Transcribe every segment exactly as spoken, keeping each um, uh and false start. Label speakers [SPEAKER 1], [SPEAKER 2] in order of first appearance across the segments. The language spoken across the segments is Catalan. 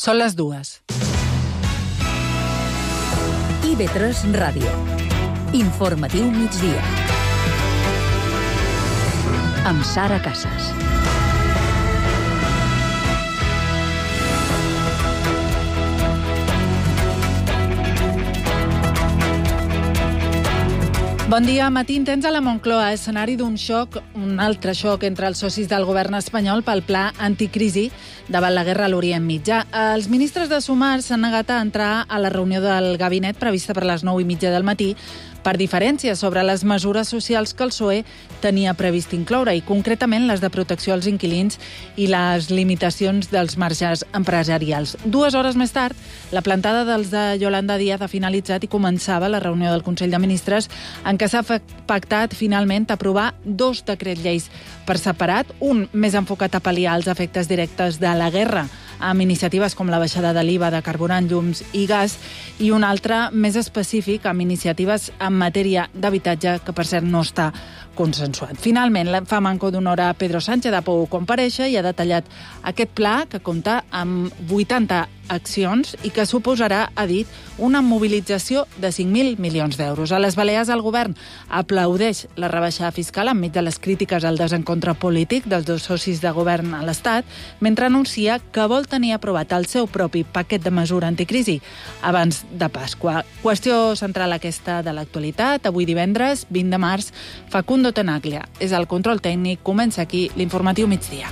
[SPEAKER 1] Són les dues.
[SPEAKER 2] I V tres Ràdio. Informatiu migdia. Amb Sara Casas.
[SPEAKER 1] Bon dia. Matí intens a la Moncloa, escenari d'un xoc, un altre xoc entre els socis del govern espanyol pel pla anticrisi davant la guerra a l'Orient Mitjà. Els ministres de Sumar s'han negat a entrar a la reunió del gabinet prevista per les nou i mitja del matí per diferències sobre les mesures socials que el P S O E tenia previst incloure, i concretament les de protecció als inquilins i les limitacions dels marges empresarials. Dues hores més tard, la plantada dels de Yolanda Díaz ha finalitzat i començava la reunió del Consell de Ministres en què s'ha pactat finalment aprovar dos decrets lleis per separat, un més enfocat a pal·liar els efectes directes de la guerra, amb iniciatives com la baixada de l'I V A de carburant, llums i gas, i un altre més específic amb iniciatives en matèria d'habitatge, que per cert no està consensuat. Finalment, fa manco d'una hora Pedro Sánchez ha pogut comparèixer i ha detallat aquest pla que compta amb vuitanta accions i que suposarà, ha dit, una mobilització de cinc mil milions d'euros. A les Balears, el govern aplaudeix la rebaixada fiscal enmig de les crítiques al desencontre polític dels dos socis de govern a l'Estat, mentre anuncia que vol tenir aprovat el seu propi paquet de mesura anticrisi abans de Pasqua. Qüestió central aquesta de l'actualitat. Avui divendres, vint de març, Facundo Tenaglia és el control tècnic. Comença aquí l'informatiu migdia.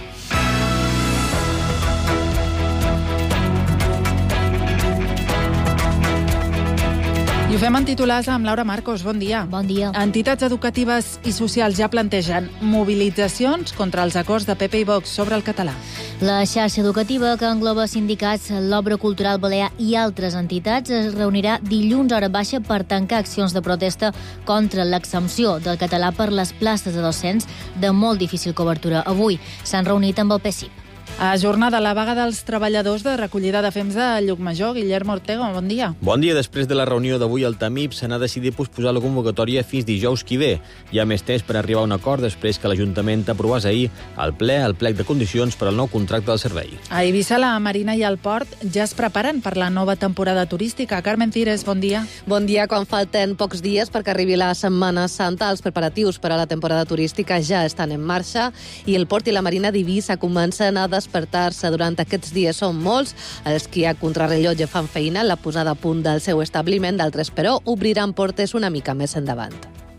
[SPEAKER 1] I ho fem en titulars amb Laura Marcos. Bon dia.
[SPEAKER 3] Bon dia.
[SPEAKER 1] Entitats educatives i socials ja plantegen mobilitzacions contra els acords de P P i Vox sobre el català.
[SPEAKER 3] La xarxa educativa, que engloba sindicats, l'Obra Cultural Balear i altres entitats, es reunirà dilluns a hora baixa per tancar accions de protesta contra l'exempció del català per les places de docents de molt difícil cobertura. Avui s'han reunit amb el P S I P.
[SPEAKER 1] A jornada la vaga dels treballadors de recollida de fems de Llucmajor. Guillermo Ortega, bon dia.
[SPEAKER 4] Bon dia. Després de la reunió d'avui al Tamip se n'ha decidit posposar la convocatòria fins dijous que ve. Hi ha més temps per arribar a un acord després que l'Ajuntament aprovés ahir al ple el plec de condicions per al nou contracte del servei.
[SPEAKER 1] A Eivissa, la Marina i el Port ja es preparen per la nova temporada turística. Carmen Cires, bon dia.
[SPEAKER 5] Bon dia. Quan falten pocs dies perquè arribi la Setmana Santa, els preparatius per a la temporada turística ja estan en marxa i el Port i la Marina d'Eivissa comencen a despertar-se durant aquests dies. Són molts els qui a contrarrellotge fan feina en la posada a punt del seu establiment, d'altres, però, obriran portes una mica més endavant.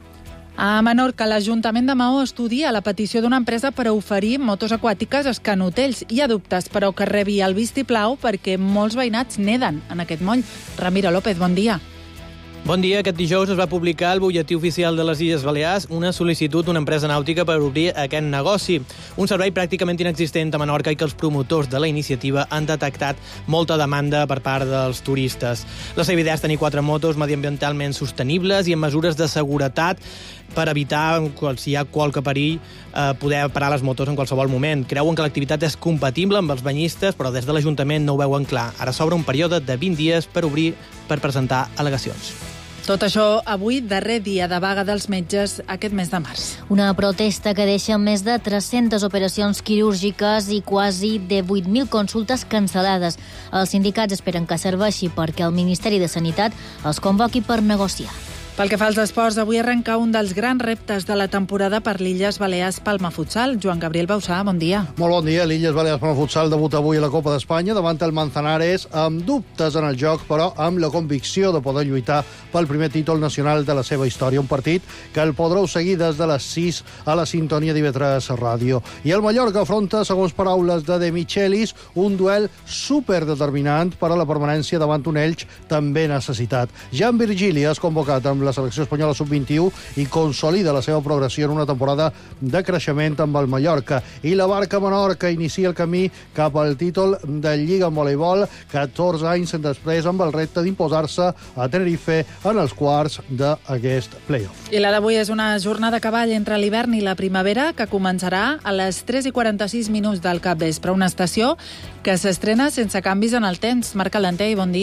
[SPEAKER 1] A Menorca, l'Ajuntament de Maó estudia la petició d'una empresa per a oferir motos aquàtiques als canotells. Hi ha dubtes, però, que rebi el vistiplau perquè molts veïnats neden en aquest moll. Ramiro López, bon dia.
[SPEAKER 6] Bon dia. Aquest dijous es va publicar al butlletí oficial de les Illes Balears una sol·licitud d'una empresa nàutica per obrir aquest negoci. Un servei pràcticament inexistent a Menorca i que els promotors de la iniciativa han detectat molta demanda per part dels turistes. La seva idea és tenir quatre motos mediambientalment sostenibles i amb mesures de seguretat per evitar, si hi ha qualque perill, eh, poder parar les motos en qualsevol moment. Creuen que l'activitat és compatible amb els banyistes, però des de l'Ajuntament no ho veuen clar. Ara s'obre un període de vint dies per obrir per presentar al·legacions.
[SPEAKER 1] Tot això avui, darrer dia de vaga dels metges aquest mes de març.
[SPEAKER 3] Una protesta que deixa més de tres-centes operacions quirúrgiques i quasi de vuit mil consultes cancel·lades. Els sindicats esperen que serveixi perquè el Ministeri de Sanitat els convoqui per negociar.
[SPEAKER 1] Pel que fa als esports, avui arrenca un dels grans reptes de la temporada per l'Illes Balears Palma Futsal. Joan Gabriel Bausà, bon dia.
[SPEAKER 7] Molt bon dia. L'Illes Balears Palma Futsal debuta avui a la Copa d'Espanya davant el Manzanares, amb dubtes en el joc, però amb la convicció de poder lluitar pel primer títol nacional de la seva història. Un partit que el podreu seguir des de les sis a la sintonia d'I V tres Ràdio. I el Mallorca afronta, segons paraules de De Michelis, un duel superdeterminant per a la permanència davant un Elx també necessitat. Jan Virgili és convocat amb la selecció espanyola sub vint-i-u i consolida la seva progressió en una temporada de creixement amb el Mallorca. I la Barca Menorca inicia el camí cap al títol de Lliga en voleibol, catorze anys després, amb el repte d'imposar-se a Tenerife en els quarts d'aquest play-off.
[SPEAKER 1] I la d'avui és una jornada a cavall entre l'hivern i la primavera que començarà a les tres i quaranta-sis minuts del capvespre. Una estació que s'estrena sense canvis en el temps. Marc Alentei, bon dia.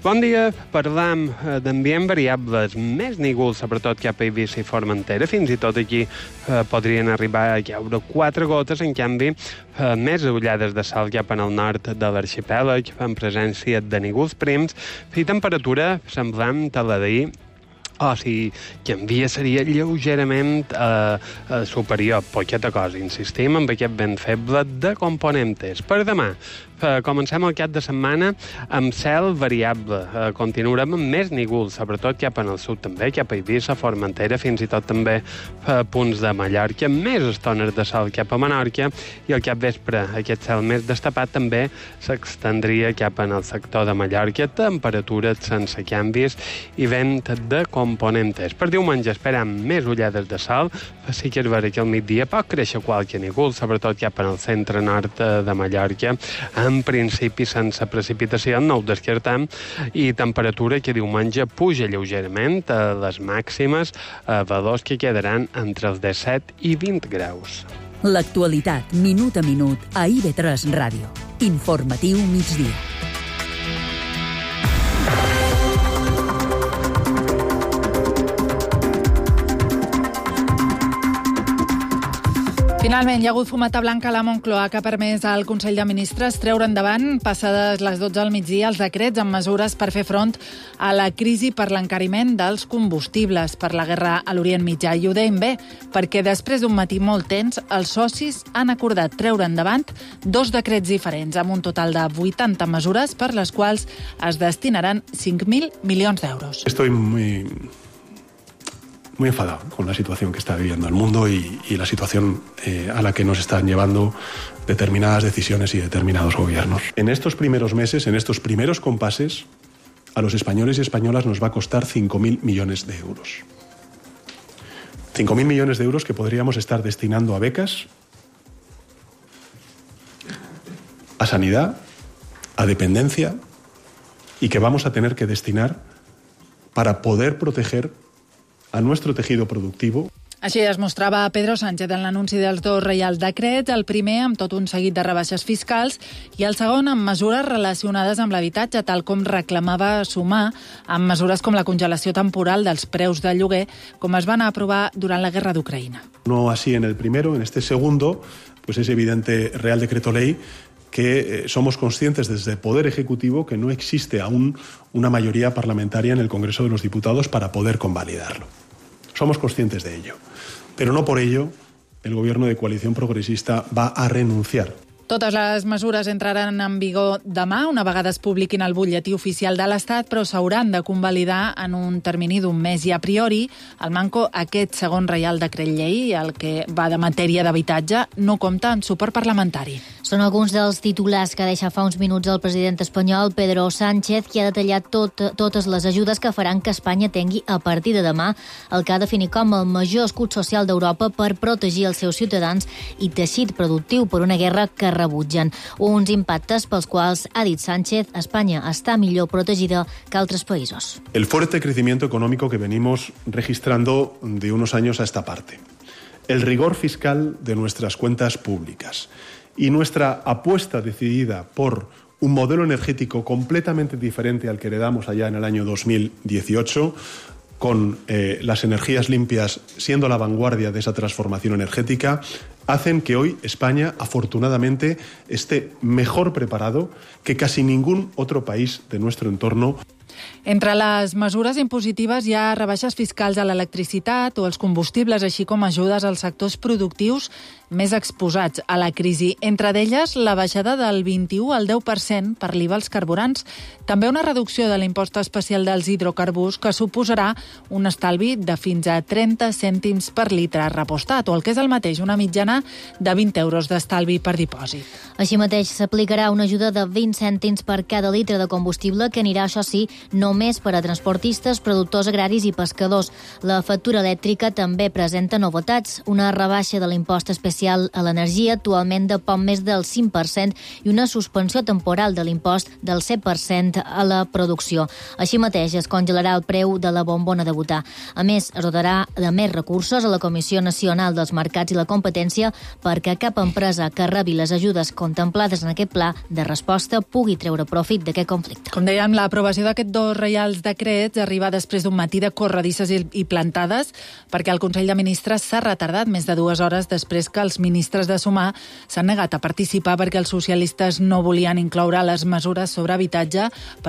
[SPEAKER 8] Bon dia. Parlam d'ambient variables, més nígols, sobretot cap a Eivissa i Formentera. Fins i tot aquí eh, podrien arribar a caure quatre gotes, en canvi, eh, més ullades de sal cap en el nord de l'arxipèlag, en presència de nígols prims, i temperatura semblant a la d'ahir, o oh, si canvia seria lleugerament eh, eh, superior, poqueta cosa. Insistim en aquest vent feble de componentes. Per demà, eh, comencem el cap de setmana amb cel variable. Eh, continuarem amb més nígols, sobretot cap en el sud també, cap a Eivissa, Formentera, fins i tot també eh, punts de Mallorca, més estones de sol cap a Menorca, i el capvespre aquest cel més destapat també s'extendria cap en el sector de Mallorca, temperatures sense canvis i vent de componentes. Per diumenge esperem més ullades de sol, sí que és vera que al migdia pot créixer qualque nígol, sobretot cap en el centre-nord de Mallorca, en principi sense precipitació, no ho descartem, i temperatura que diumenge puja lleugerament a les màximes, a valors que quedaran entre els disset i vint graus.
[SPEAKER 2] L'actualitat, minut a minut, a I V tres Ràdio. Informatiu migdia.
[SPEAKER 1] Finalment, hi ha hagut fumata blanca a la Moncloa que ha permès al Consell de Ministres treure endavant, passades les dotze al migdia, els decrets amb mesures per fer front a la crisi per l'encariment dels combustibles per la guerra a l'Orient Mitjà. I ho deim bé, perquè després d'un matí molt tens, els socis han acordat treure endavant dos decrets diferents, amb un total de vuitanta mesures per les quals es destinaran cinc mil milions d'euros.
[SPEAKER 9] Estoy muy... muy enfadado con la situación que está viviendo el mundo y, y la situación eh, a la que nos están llevando determinadas decisiones y determinados gobiernos. En estos primeros meses, en estos primeros compases, a los españoles y españolas nos va a costar cinco mil millones de euros. cinco mil millones de euros que podríamos estar destinando a becas, a sanidad, a dependencia, y que vamos a tener que destinar para poder proteger a nuestro tejido productivo.
[SPEAKER 1] Així es mostrava Pedro Sánchez en l'anunci dels dos reials decrets, el primer amb tot un seguit de rebaixes fiscals i el segon amb mesures relacionades amb l'habitatge, tal com reclamava sumar amb mesures com la congelació temporal dels preus de lloguer, com es van aprovar durant la guerra d'Ucraïna.
[SPEAKER 9] No así en el primero, en este segundo, pues es evidente Real Decreto Ley que somos conscientes desde el Poder Ejecutivo que no existe aún una mayoría parlamentaria en el Congreso de los Diputados para poder convalidarlo. Somos conscientes de ello, pero no por ello el Gobierno de coalición progresista va a renunciar.
[SPEAKER 1] Totes les mesures entraran en vigor demà, una vegada es publiquin al butlletí oficial de l'Estat, però s'hauran de convalidar en un termini d'un mes i a priori el manco aquest segon reial decret llei, el que va de matèria d'habitatge, no compta amb suport parlamentari.
[SPEAKER 3] Són alguns dels titulars que deixa fa uns minuts el president espanyol Pedro Sánchez, que ha detallat tot, totes les ajudes que faran que Espanya tingui a partir de demà el que ha definit com el major escut social d'Europa per protegir els seus ciutadans i teixit productiu per una guerra que rebutgen. Uns impactes pels quals, ha dit Sánchez, Espanya està millor protegida que altres països.
[SPEAKER 9] El fuerte crecimiento económico que venimos registrando de unos años a esta parte, el rigor fiscal de nuestras cuentas públicas y nuestra apuesta decidida por un modelo energético completamente diferente al que heredamos allá en el año dos mil dieciocho, con eh, las energías limpias siendo la vanguardia de esa transformación energética, hacen que hoy España, afortunadamente, esté mejor preparado que casi ningún otro país de nuestro entorno.
[SPEAKER 1] Entre les mesures impositives hi ha rebaixes fiscals a l'electricitat o els combustibles, així com ajudes als sectors productius més exposats a la crisi. Entre d'elles, la baixada del vint-i-u al deu per cent per l'I V A als carburants. També una reducció de l'impost especial dels hidrocarburs, que suposarà un estalvi de fins a trenta cèntims per litre repostat, o el que és el mateix, una mitjana de vint euros d'estalvi per dipòsit.
[SPEAKER 3] Així mateix, s'aplicarà una ajuda de vint cèntims per cada litre de combustible, que anirà, això sí, només per a transportistes, productors agraris i pescadors. La factura elèctrica també presenta novetats, una rebaixa de l'impost especial a l'energia, actualment de poc més del cinc per cent, i una suspensió temporal de l'impost del set per cent a la producció. Així mateix, es congelarà el preu de la bombona de butà. A més, es dotarà de més recursos a la Comissió Nacional dels Mercats i la Competència perquè cap empresa que rebi les ajudes contemplades en aquest pla de resposta pugui treure profit d'aquest conflicte.
[SPEAKER 1] Com dèiem, l'aprovació d'aquest dos reials decrets arriba després d'un matí de corredisses i plantades perquè el Consell de Ministres s'ha retardat més de dues hores després que els ministres de Sumar s'han negat a participar perquè els socialistes no volien incloure les mesures sobre habitatge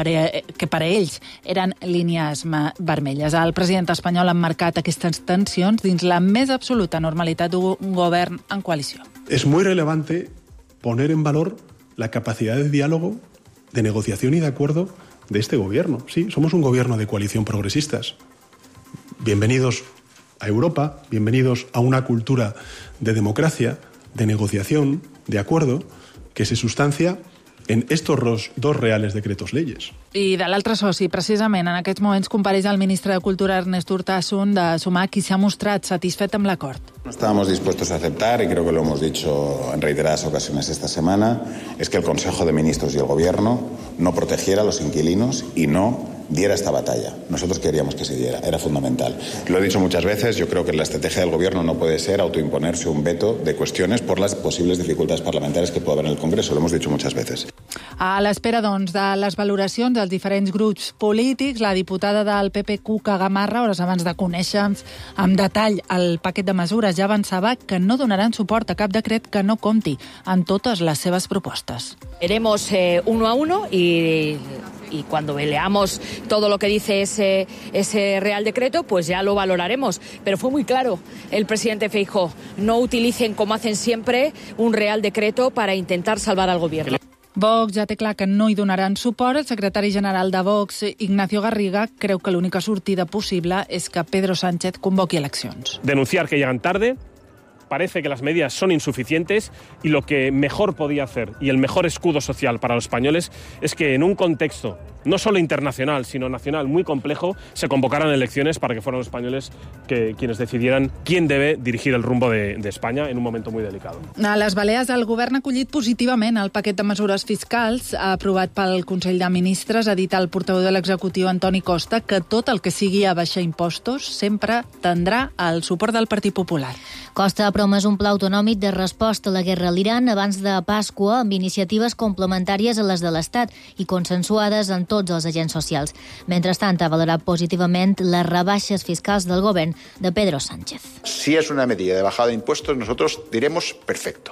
[SPEAKER 1] que per a ells eren línies vermelles. El president espanyol ha marcat aquestes tensions dins la més absoluta normalitat d'un govern en coalició.
[SPEAKER 9] Es muy relevante poner en valor la capacidad de diálogo, de negociación y de acuerdo de este gobierno. Sí, somos un gobierno de coalición progresistas. Bienvenidos a Europa, bienvenidos a una cultura de democracia, de negociación, de acuerdo, que se sustancia en estos dos reales decretos leyes.
[SPEAKER 1] I de l'altre soci, precisament, en aquests moments compareix el ministre de Cultura, Ernest Urtasun, de Sumar, qui s'ha mostrat satisfet amb l'acord.
[SPEAKER 10] Estábamos dispuestos a aceptar, y creo que lo hemos dicho en reiteradas ocasiones esta semana, es que el Consejo de Ministros y el Gobierno no protegiera a los inquilinos y no diera esta batalla. Nosotros queríamos que se diera, era fundamental. Lo he dicho muchas veces, yo creo que la estrategia del Gobierno no puede ser autoimponerse un veto de cuestiones por las posibles dificultades parlamentarias que puede haber en el Congreso, lo hemos dicho muchas veces.
[SPEAKER 1] A l'espera, doncs, de les valoracions dels diferents grups polítics, la diputada del P P, Cuca Gamarra, hores abans de conèixer amb detall el paquet de mesures, ja avançava que no donaran suport a cap decret que no compti en totes les seves propostes.
[SPEAKER 11] Iremos eh, uno a uno y... y cuando leamos todo lo que dice ese, ese Real Decreto, pues ya lo valoraremos. Pero fue muy claro el presidente Feijóo, no utilicen, como hacen siempre, un Real Decreto para intentar salvar al gobierno.
[SPEAKER 1] Vox ja té clar que no hi donaran suport. El secretari general de Vox, Ignacio Garriga, creu que l'única sortida possible és que Pedro Sánchez convoqui eleccions.
[SPEAKER 12] Denunciar que llegan tarde. Parece que las medidas son insuficientes y lo que mejor podía hacer y el mejor escudo social para los españoles es que en un contexto no solo internacional, sino nacional muy complejo, se convocaran elecciones para que fueran los españoles que, quienes decidieran quién debe dirigir el rumbo de, de España en un momento muy delicado.
[SPEAKER 1] A les Balears, el govern ha acollit positivament el paquet de mesures fiscals aprovat pel Consell de Ministres. Ha dit el portaveu de l'executiu, Antoni Costa, que tot el que sigui abaixar impostos sempre tindrà el suport del Partit Popular.
[SPEAKER 3] Costa ha promès un pla autonòmic de resposta a la guerra a l'Iran abans de Pasqua amb iniciatives complementàries a les de l'Estat i consensuades en tots els agents socials. Mentrestant, ha valorat positivament les rebaixes fiscals del govern de Pedro Sánchez.
[SPEAKER 13] Si es una medida de bajada de impuestos, nosotros diremos perfecto.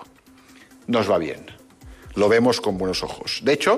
[SPEAKER 13] Nos va bien. Lo vemos con buenos ojos. De hecho,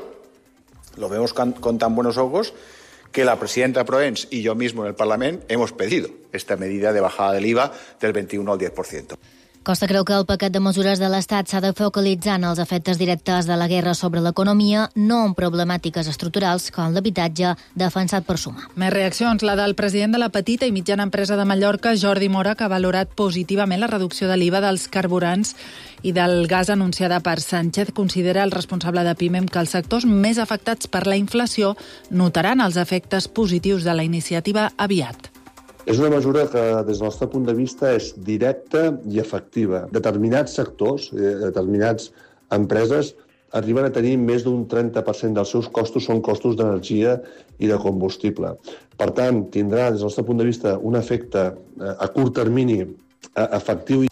[SPEAKER 13] lo vemos con, con tan buenos ojos que la presidenta Proens y yo mismo en el Parlamento hemos pedido esta medida de bajada del I V A del veintiuno al diez por ciento.
[SPEAKER 3] Costa creu que el paquet de mesures de l'Estat s'ha de focalitzar en els efectes directes de la guerra sobre l'economia, no en problemàtiques estructurals com l'habitatge defensat per Sumar.
[SPEAKER 1] Més reaccions. La del president de la petita i mitjana empresa de Mallorca, Jordi Mora, que ha valorat positivament la reducció de l'I V A dels carburants i del gas anunciada per Sánchez. Considera el responsable de Pimem que els sectors més afectats per la inflació notaran els efectes positius de la iniciativa aviat.
[SPEAKER 14] És una mesura que, des del nostre punt de vista, és directa i efectiva. Determinats sectors, determinats empreses, arriben a tenir més d'un trenta per cent dels seus costos són costos d'energia i de combustible. Per tant, tindrà, des del nostre punt de vista, un efecte a curt termini efectiu.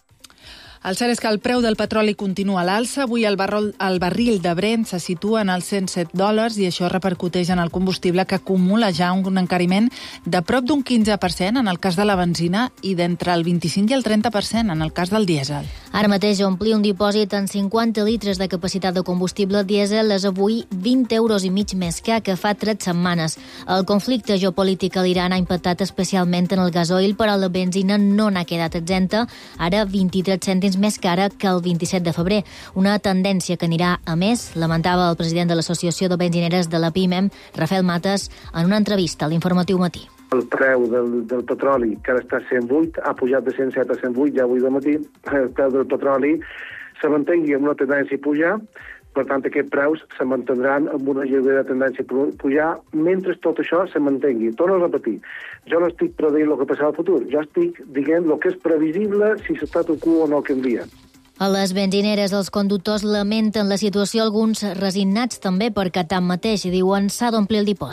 [SPEAKER 1] El cert és que el preu del petroli continua a l'alça. Avui el, barrol, el barril de Brent se situa en els cent set dòlars i això repercuteix en el combustible, que acumula ja un encariment de prop d'un quinze per cent en el cas de la benzina i d'entre el vint-i-cinc i el trenta per cent en el cas del dièsel.
[SPEAKER 3] Ara mateix omplir un dipòsit en cinquanta litres de capacitat de combustible dièsel és avui vint euros i mig més car que fa tres setmanes. El conflicte geopolític a l'Iran ha impactat especialment en el gasoil, però la benzina no n'ha quedat exempta, ara vint-i-tres cèntims més cara que el vint-i-set de febrer. Una tendència que anirà a més, lamentava el president de l'Associació de Benzineres de la Pimem, Rafael Mates, en una entrevista a l'Informatiu Matí.
[SPEAKER 15] El preu del, del petroli, que ara està a cent vuit, ha pujat de cent set a cent vuit ja avui de matí. El preu del petroli se mantengui amb una tendència a pujar, per tant, aquests preus se mantindran amb una lleugera tendència a pujar mentre tot això se mantengui. Torno a repetir, jo no estic predient el que passarà al futur, jo estic dient el que és previsible si l'statu quo no canvia.
[SPEAKER 3] A les benzineres, els conductors lamenten la situació, alguns resignats també, perquè tanmateix diuen s'ha d'omplir el dipòsit.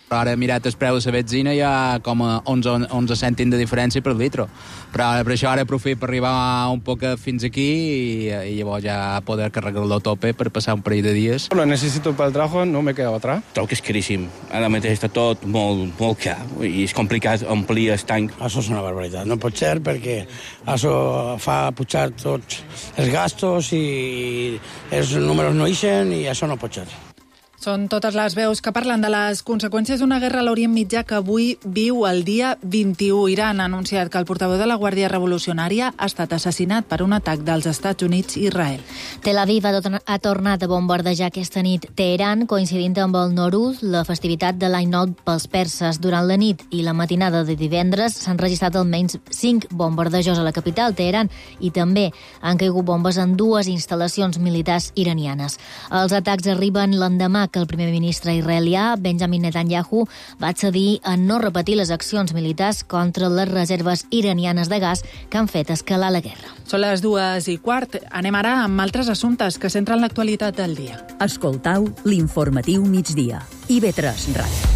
[SPEAKER 16] Ara he mirat el preu de la benzina i hi ha com a onze, onze cèntims de diferència per litre. Però per això ara aprofito per arribar un poc fins aquí i, i llavors ja poder carregar-lo a tope per passar un parell de dies.
[SPEAKER 17] Lo necesito para el trabajo, no me quedo atrás.
[SPEAKER 18] Trobo que és caríssim. Ara mateix està tot molt, molt car i és complicat omplir el tanc.
[SPEAKER 19] Això és una barbaritat. No pot ser perquè això fa pujar tots els gastos i els números no ixen i això no pot ser.
[SPEAKER 1] Són totes les veus que parlen de les conseqüències d'una guerra a l'Orient Mitjà que avui viu el dia vint-i-u. Iran ha anunciat que el portaveu de la Guàrdia Revolucionària ha estat assassinat per un atac dels Estats Units i Israel.
[SPEAKER 3] Tel Aviv ha tornat a bombardejar aquesta nit Teheran, coincidint amb el Nowruz, la festivitat de l'any nou pels perses. Durant la nit i la matinada de divendres s'han registrat almenys cinc bombardejos a la capital, Teheran, i també han caigut bombes en dues instal·lacions militars iranianes. Els atacs arriben l'endemà que el primer ministre israelià, Benjamin Netanyahu, va accedir a no repetir les accions militars contra les reserves iranianes de gas que han fet escalar la guerra.
[SPEAKER 1] Són les dues i quart. Anem ara amb altres assumptes que centren l'actualitat del dia.
[SPEAKER 2] Escoltau l'informatiu migdia. I B tres Ràdio.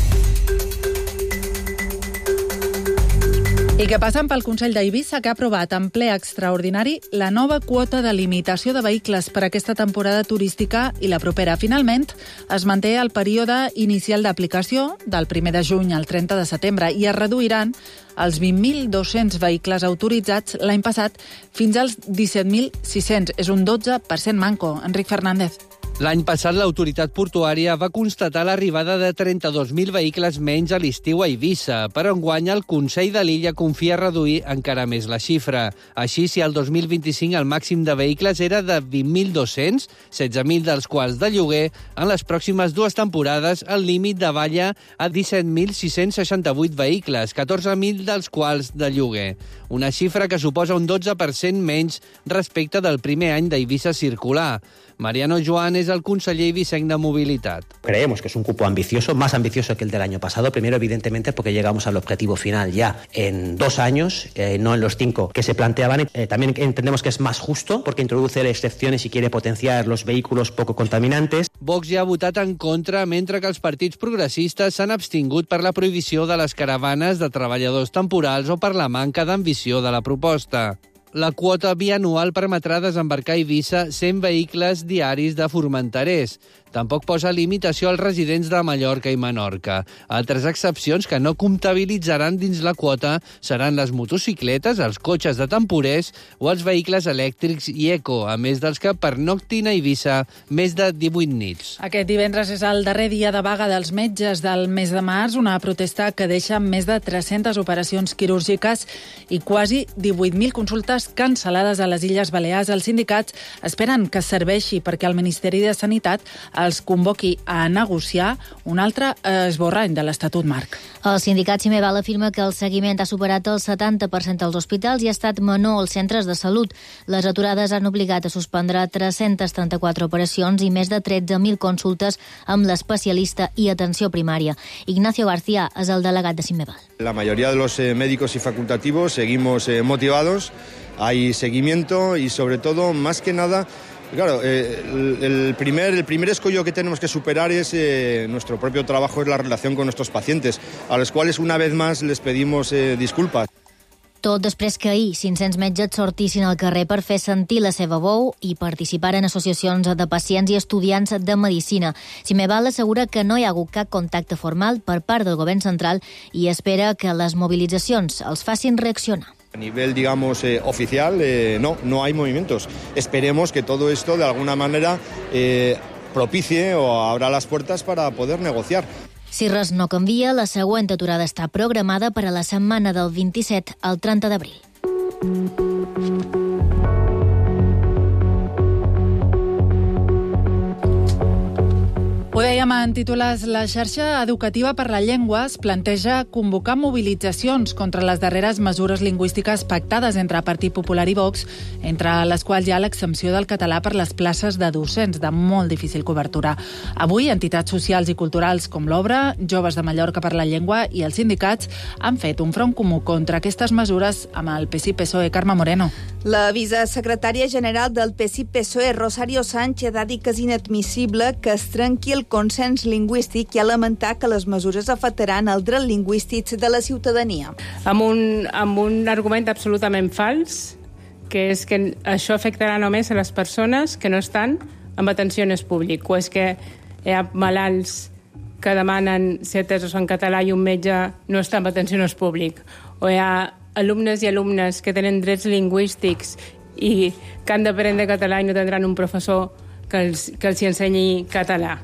[SPEAKER 1] I que passen pel Consell d'Eivissa, que ha aprovat en ple extraordinari la nova quota de limitació de vehicles per a aquesta temporada turística i la propera. Finalment, es manté el període inicial d'aplicació del primer de juny al trenta de setembre i es reduiran els vint mil dos-cents vehicles autoritzats l'any passat fins als disset mil sis-cents. És un dotze per cent manco. Enric Fernández.
[SPEAKER 20] L'any passat, l'autoritat portuària va constatar l'arribada de trenta-dos mil vehicles menys a l'estiu a Eivissa, però enguany el Consell de l'Illa confia reduir encara més la xifra. Així, si el dos mil vint-i-cinc el màxim de vehicles era de vint mil dos-cents, setze mil dels quals de lloguer, en les pròximes dues temporades el límit davalla a disset mil sis-cents seixanta-vuit vehicles, catorze mil dels quals de lloguer. Una xifra que suposa un dotze per cent menys respecte del primer any d'Eivissa circular. Mariano Joan es el conseller eivissenc de Movilidad.
[SPEAKER 21] Creemos que es un cupo ambicioso, más ambicioso que el del año pasado. Primero, evidentemente, porque llegamos al objetivo final ya en dos años, eh, no en los cinco que se planteaban. Eh, también entendemos que es más justo porque introduce excepciones y quiere potenciar los vehículos poco contaminantes.
[SPEAKER 20] Vox ja ha votat en contra, mentre que els partits progressistes s'han abstingut per la prohibició de les caravanes de treballadors temporals o per la manca d'ambició de la proposta. La quota bianual permetrà desembarcar a Eivissa cent vehicles diaris de formenterers. Tampoc posa limitació als residents de Mallorca i Menorca. Altres excepcions que no comptabilitzaran dins la quota seran les motocicletes, els cotxes de temporers o els vehicles elèctrics i eco, a més dels que pernoctin a Eivissa més de divuit nits.
[SPEAKER 1] Aquest divendres és el darrer dia de vaga dels metges del mes de març, una protesta que deixa més de tres-centes operacions quirúrgiques i quasi divuit mil consultes cancel·lades a les Illes Balears. Els sindicats esperen que serveixi perquè el Ministeri de Sanitat els convoqui a negociar un altre esborrany de l'Estatut Marc.
[SPEAKER 3] El sindicat Cimeval afirma que el seguiment ha superat el setanta per cent dels hospitals i ha estat menor als centres de salut. Les aturades han obligat a suspendre tres-centes trenta-quatre operacions i més de tretze mil consultes amb l'especialista i atenció primària. Ignacio García és el delegat de Cimeval.
[SPEAKER 22] La mayoría de los eh, médicos y facultativos seguimos eh, motivados, hay seguimiento y sobre todo, más que nada, claro, eh, el, el, primer, el primer escollo que tenemos que superar es eh, nuestro propio trabajo, es la relación con nuestros pacientes, a los cuales una vez más les pedimos eh, disculpas.
[SPEAKER 3] Tot després que ahir cinc-cents metges sortissin al carrer per fer sentir la seva veu i participar en associacions de pacients i estudiants de medicina. Cimeval assegura que no hi ha hagut cap contacte formal per part del govern central i espera que les mobilitzacions els facin reaccionar.
[SPEAKER 22] A nivel, digamos, eh, oficial, eh, no, no hay movimientos. Esperemos que todo esto, de alguna manera, eh, propicie o abra las puertas para poder negociar.
[SPEAKER 3] Si res no canvia, la següent aturada està programada per a la setmana del vint-i-set al trenta d'abril.
[SPEAKER 1] Ho dèiem en titulars, la xarxa educativa per la llengua es planteja convocar mobilitzacions contra les darreres mesures lingüístiques pactades entre Partit Popular i Vox, entre les quals hi ha l'exempció del català per les places de docents de molt difícil cobertura. Avui, entitats socials i culturals com l'Obra, Joves de Mallorca per la Llengua i els sindicats han fet un front comú contra aquestes mesures amb el P S I P S O E. Carme Moreno.
[SPEAKER 23] La vicesecretària general del P S I P S O E, Rosario Sánchez, ha dit que és inadmissible que es trenqui el
[SPEAKER 4] consens lingüístic i ha lamentat que les mesures afectaran el dret lingüístic de la ciutadania.
[SPEAKER 5] Amb un, amb un argument absolutament fals, que és que això afectarà només a les persones que no estan en atenció públic, o és que hi ha malalts que demanen ser atesos en català i un metge no està en atenció públic, o hi ha alumnes i alumnes que tenen drets lingüístics i que han d'aprendre català i no tindran un professor que els, que els ensenyi català.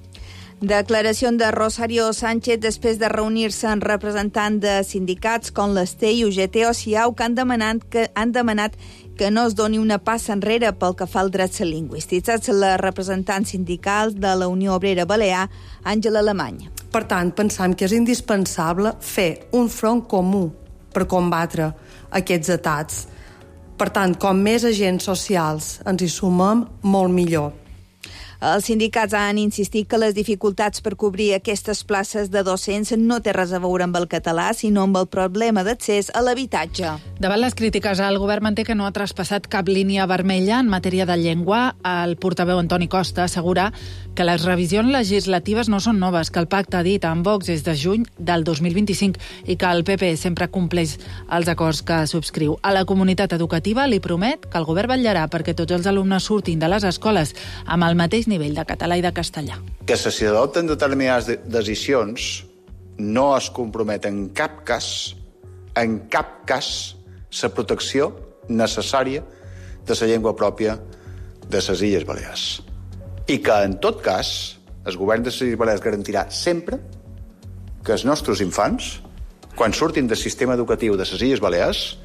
[SPEAKER 4] Declaració de Rosario Sánchez després de reunir-se amb representants de sindicats com l'S T I, U G T o CIAU, que han demanat que, han demanat que no es doni una passa enrere pel que fa al drets lingüístics. És la representant sindical de la Unió Obrera Balear, Àngela Alemany.
[SPEAKER 23] Per tant, pensam que és indispensable fer un front comú per combatre aquests atacs. Per tant, com més agents socials ens hi sumem, molt millor.
[SPEAKER 4] Els sindicats han insistit que les dificultats per cobrir aquestes places de docents no té res a veure amb el català, sinó amb el problema d'accés a l'habitatge.
[SPEAKER 1] Davant les crítiques, el govern manté que no ha traspassat cap línia vermella en matèria de llengua. El portaveu Antoni Costa assegura que les revisions legislatives no són noves, que el pacte dit amb Vox és de juny del dos mil vint-i-cinc i que el P P sempre compleix els acords que subscriu. A la comunitat educativa li promet que el govern vetllarà perquè tots els alumnes surtin de les escoles amb el mateix nivell de català i de castellà.
[SPEAKER 13] Que si s'adopten determinades de decisions no es compromet en cap cas, en cap cas, la protecció necessària de la llengua pròpia de les Illes Balears. I que, en tot cas, el govern de les Illes Balears garantirà sempre que els nostres infants, quan surtin del sistema educatiu de les Illes Balears,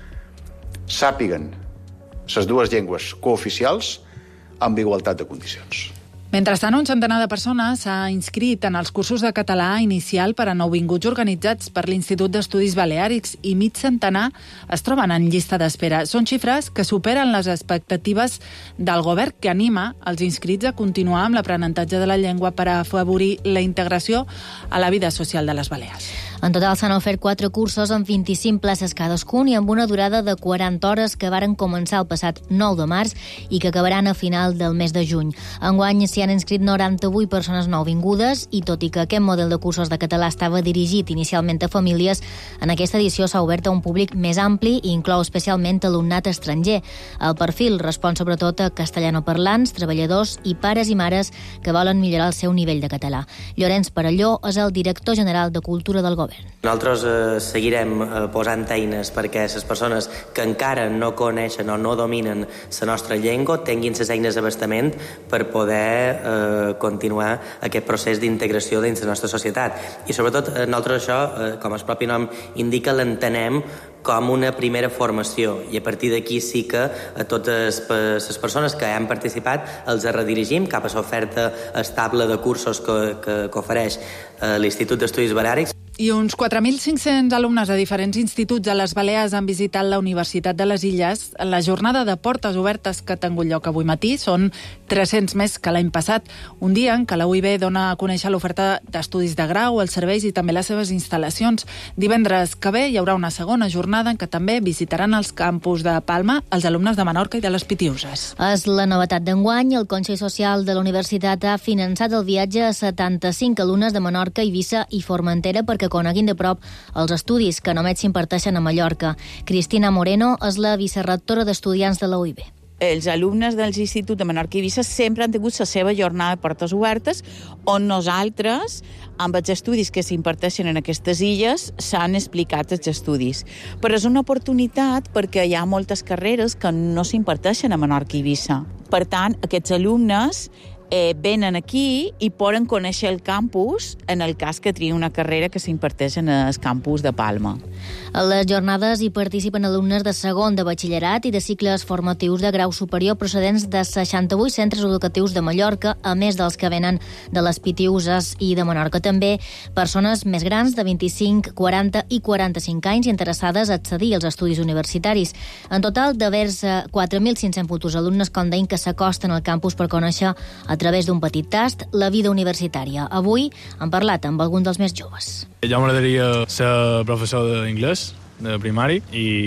[SPEAKER 13] sàpiguen les dues llengües cooficials amb igualtat de condicions.
[SPEAKER 1] Mentrestant, un centenar de persones s'ha inscrit en els cursos de català inicial per a nouvinguts organitzats per l'Institut d'Estudis Baleàrics i mig centenar es troben en llista d'espera. Són xifres que superen les expectatives del govern, que anima els inscrits a continuar amb l'aprenentatge de la llengua per a afavorir la integració a la vida social de les Balears.
[SPEAKER 3] En total s'han ofert quatre cursos amb vint-i-cinc places cadascun i amb una durada de quaranta hores que varen començar el passat nou de març i que acabaran a final del mes de juny. Enguany s'hi han inscrit noranta-vuit persones nouvingudes i tot i que aquest model de cursos de català estava dirigit inicialment a famílies, en aquesta edició s'ha obert a un públic més ampli i inclou especialment alumnat estranger. El perfil respon sobretot a castellanoparlants, treballadors i pares i mares que volen millorar el seu nivell de català. Llorenç Perelló és el director general de Cultura del Govern.
[SPEAKER 24] Nosaltres eh, seguirem eh, posant eines perquè les persones que encara no coneixen o no dominen la nostra llengua tinguin les eines d'abastament per poder eh, continuar aquest procés d'integració dins la nostra societat. I sobretot eh, nosaltres això, eh, com el propi nom indica, l'entenem com una primera formació i a partir d'aquí sí que a totes les persones que han participat els redirigim cap a l'oferta estable de cursos que, que, que ofereix eh, l'Institut d'Estudis Baleàrics.
[SPEAKER 1] I uns quatre mil cinc-cents alumnes de diferents instituts a les Balears han visitat la Universitat de les Illes. La jornada de portes obertes que ha tingut lloc avui matí són tres-cents més que l'any passat, un dia en què la U I B dona a conèixer l'oferta d'estudis de grau, els serveis i també les seves instal·lacions. Divendres que ve hi haurà una segona jornada en què també visitaran els campus de Palma els alumnes de Menorca i de les Pitiuses.
[SPEAKER 3] És la novetat d'enguany. El Consell Social de la Universitat ha finançat el viatge a setanta-cinc alumnes de Menorca, Eivissa i Formentera perquè coneguin de prop els estudis que només s'imparteixen a Mallorca. Cristina Moreno és la vicerrectora d'estudiants de la U I B.
[SPEAKER 25] Els alumnes dels instituts de Menorca i Eivissa sempre han tingut la seva jornada de portes obertes, on nosaltres, amb els estudis que s'imparteixen en aquestes illes, s'han explicat els estudis. Però és una oportunitat perquè hi ha moltes carreres que no s'imparteixen a Menorca i Eivissa. Per tant, aquests alumnes eh, venen aquí i poden conèixer el campus en el cas que triïn una carrera que s'imparteix en el campus de Palma.
[SPEAKER 3] A les jornades hi participen alumnes de segon de batxillerat i de cicles formatius de grau superior procedents de seixanta-vuit centres educatius de Mallorca, a més dels que venen de les Pitiuses i de Menorca. També persones més grans de vint-i-cinc, quaranta i quaranta-cinc anys interessades a accedir als estudis universitaris. En total, de vers quatre mil cinc-cents futurs alumnes, com deien, que s'acosten al campus per conèixer a través d'un petit tast la vida universitària. Avui hem parlat amb algun dels més joves.
[SPEAKER 26] Jo m'agradaria ser professor d'inglès, de primari,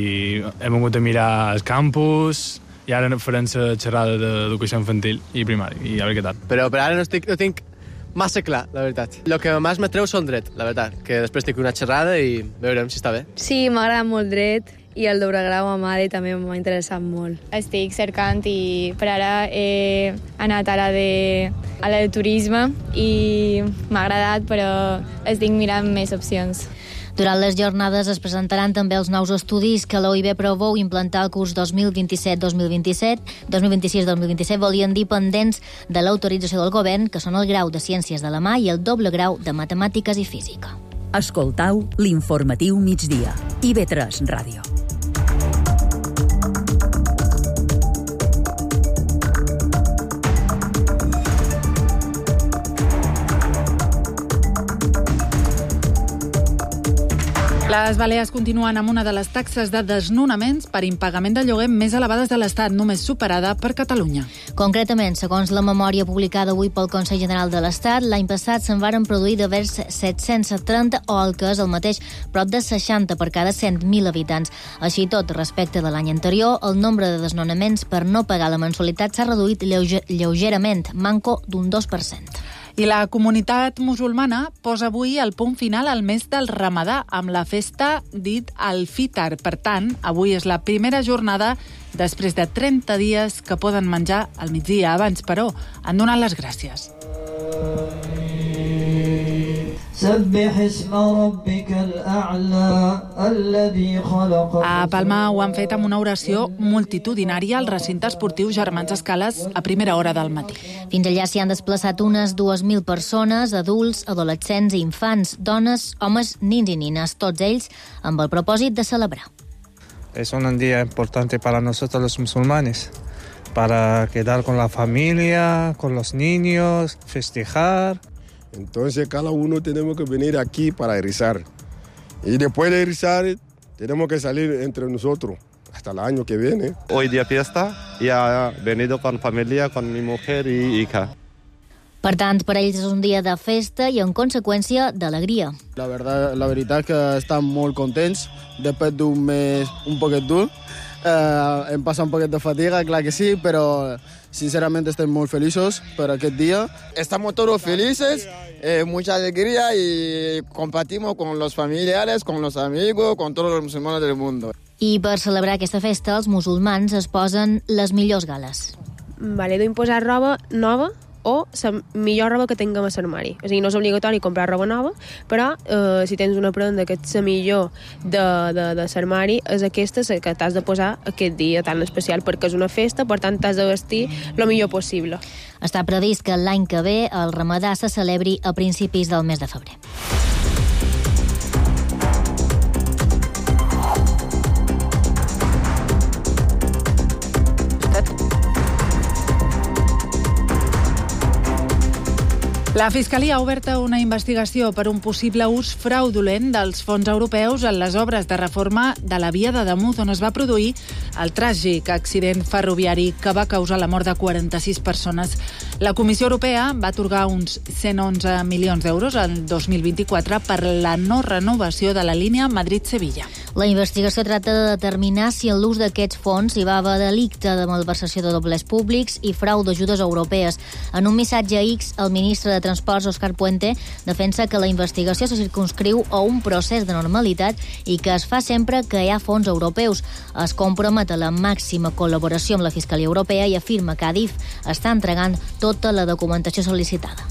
[SPEAKER 26] i hem vingut a mirar el campus, i ara farem la xerrada d'educació infantil i primari, i a veure què tal.
[SPEAKER 27] Però per ara no, estic, no tinc
[SPEAKER 6] massa clar, la veritat. El que més m'atreu són dret, la veritat, que després tinc una xerrada i veurem si està bé.
[SPEAKER 7] Sí, m'agrada molt dret i el doble grau a mare també m'ha interessat molt.
[SPEAKER 8] Estic cercant i per ara he anat a la de, a la de turisme i m'ha agradat, però estic mirant més opcions.
[SPEAKER 3] Durant les jornades es presentaran també els nous estudis que l'O I B preveu implantar el curs dos mil vint-i-set dos mil vint-i-set, dos mil vint-i-sis dos mil vint-i-set, volien dir pendents de l'autorització del govern, que són el grau de Ciències de la Mà i el doble grau de Matemàtiques i Física.
[SPEAKER 2] Escoltau l'informatiu migdia. I B tres Ràdio.
[SPEAKER 1] Les Balears continuen amb una de les taxes de desnonaments per impagament de lloguer més elevades de l'Estat, només superada per Catalunya.
[SPEAKER 3] Concretament, segons la memòria publicada avui pel Consell General de l'Estat, l'any passat se'n varen produir de vers set-cents trenta o el que és el mateix, prop de seixanta per cada cent mil habitants. Així tot, respecte de l'any anterior, el nombre de desnonaments per no pagar la mensualitat s'ha reduït lleuger, lleugerament, manco d'un dos per cent.
[SPEAKER 1] I la comunitat musulmana posa avui el punt final al mes del Ramadà amb la festa dit al-Fitr. Per tant, avui és la primera jornada després de trenta dies que poden menjar al migdia. Abans, però, han donat les gràcies. A Palma ho han fet amb una oració multitudinària al recinte esportiu Germans Escales a primera hora del matí.
[SPEAKER 3] Fins allà s'hi han desplaçat unes dues mil persones, adults, adolescents i infants, dones, homes, nins i nines, tots ells amb el propòsit de celebrar.
[SPEAKER 9] Es un día importante para nosotros los musulmanes, para quedar con la familia, con los niños, festejar.
[SPEAKER 10] Entonces cada uno tenemos que venir aquí para rezar. Y después de rezar tenemos que salir entre nosotros hasta el año que viene.
[SPEAKER 11] Hoy día fiesta y he venido con familia, con mi mujer y hija.
[SPEAKER 3] Per tant, per ells és un dia de festa i, en conseqüència, d'alegria.
[SPEAKER 27] La, verdad, la veritat que estan molt contents després d'un mes un poquet dur. Eh, hem passat un poquet de fatiga, clar que sí, però sinceramente estem molt feliços per aquest dia.
[SPEAKER 28] Estamos todos felices, eh, mucha alegría y compartimos con los familiares, con los amigos, con todos los musulmanes del mundo.
[SPEAKER 3] I per celebrar aquesta festa, els musulmans es posen les millors gales.
[SPEAKER 29] Vale, duim posar roba nova o la millor roba que tinguem a l'armari. O sigui, no és obligatori comprar roba nova, però eh, si tens una prenda que és la millor de, de, de l'armari, és aquesta que t'has de posar aquest dia tan especial, perquè és una festa, per tant t'has de vestir el millor possible.
[SPEAKER 3] Està previst que l'any que ve el Ramadà se celebri a principis del mes de febrer.
[SPEAKER 1] La Fiscalia ha obert una investigació per un possible ús fraudulent dels fons europeus en les obres de reforma de la via de Demús, on es va produir el tràgic accident ferroviari que va causar la mort de quaranta-sis persones. La Comissió Europea va atorgar uns cent onze milions d'euros el dos mil vint-i-quatre per la no renovació de la línia Madrid-Sevilla.
[SPEAKER 3] La investigació tracta de determinar si en l'ús d'aquests fons hi va haver delicte de malversació de doblers públics i frau d'ajudes europees. En un missatge a X, el ministre de Transports, Òscar Puente, defensa que la investigació se circumscriu a un procés de normalitat i que es fa sempre que hi ha fons europeus. Es compromet a la màxima col·laboració amb la Fiscalia Europea i afirma que Adif està entregant tota la documentació sol·licitada.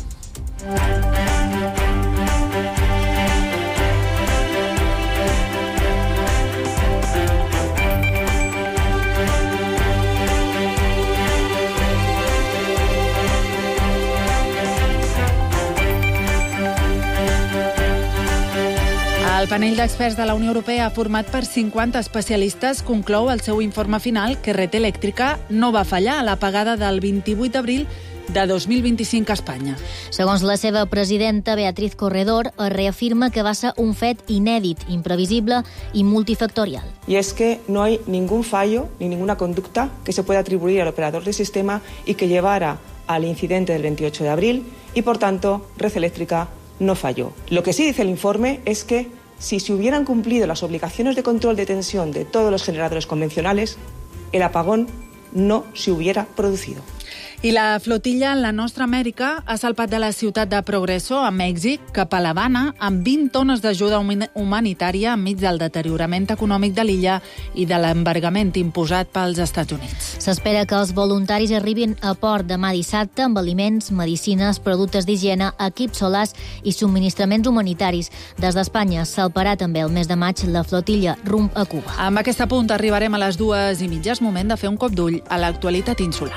[SPEAKER 1] El panell d'experts de la Unió Europea, format per cinquanta especialistes, conclou el seu informe final que Red Eléctrica no va fallar a l'apagada del vint-i-vuit d'abril de dos mil vint-i-cinc a Espanya.
[SPEAKER 3] Segons la seva presidenta, Beatriz Corredor, es reafirma que va ser un fet inèdit, imprevisible y multifactorial.
[SPEAKER 30] Y es que no hay ningún fallo ni ninguna conducta que se pueda atribuir al operador del sistema y que llevara al incidente del veintiocho de abril y, por tanto, Red Eléctrica no falló. Lo que sí dice el informe es que si se hubieran cumplido las obligaciones de control de tensión de todos los generadores convencionales, el apagón no se hubiera producido.
[SPEAKER 1] I la flotilla en la nostra Amèrica ha salpat de la ciutat de Progreso, a Mèxic, cap a l'Havana, amb vint tones d'ajuda humanitària enmig del deteriorament econòmic de l'illa i de l'embargament imposat pels Estats Units.
[SPEAKER 3] S'espera que els voluntaris arribin a port demà dissabte amb aliments, medicines, productes d'higiene, equips solars i subministraments humanitaris. Des d'Espanya salparà també el mes de maig la flotilla rumb a Cuba.
[SPEAKER 1] Amb aquest apunt arribarem a les dues i mitja. És moment de fer un cop d'ull a l'actualitat insular.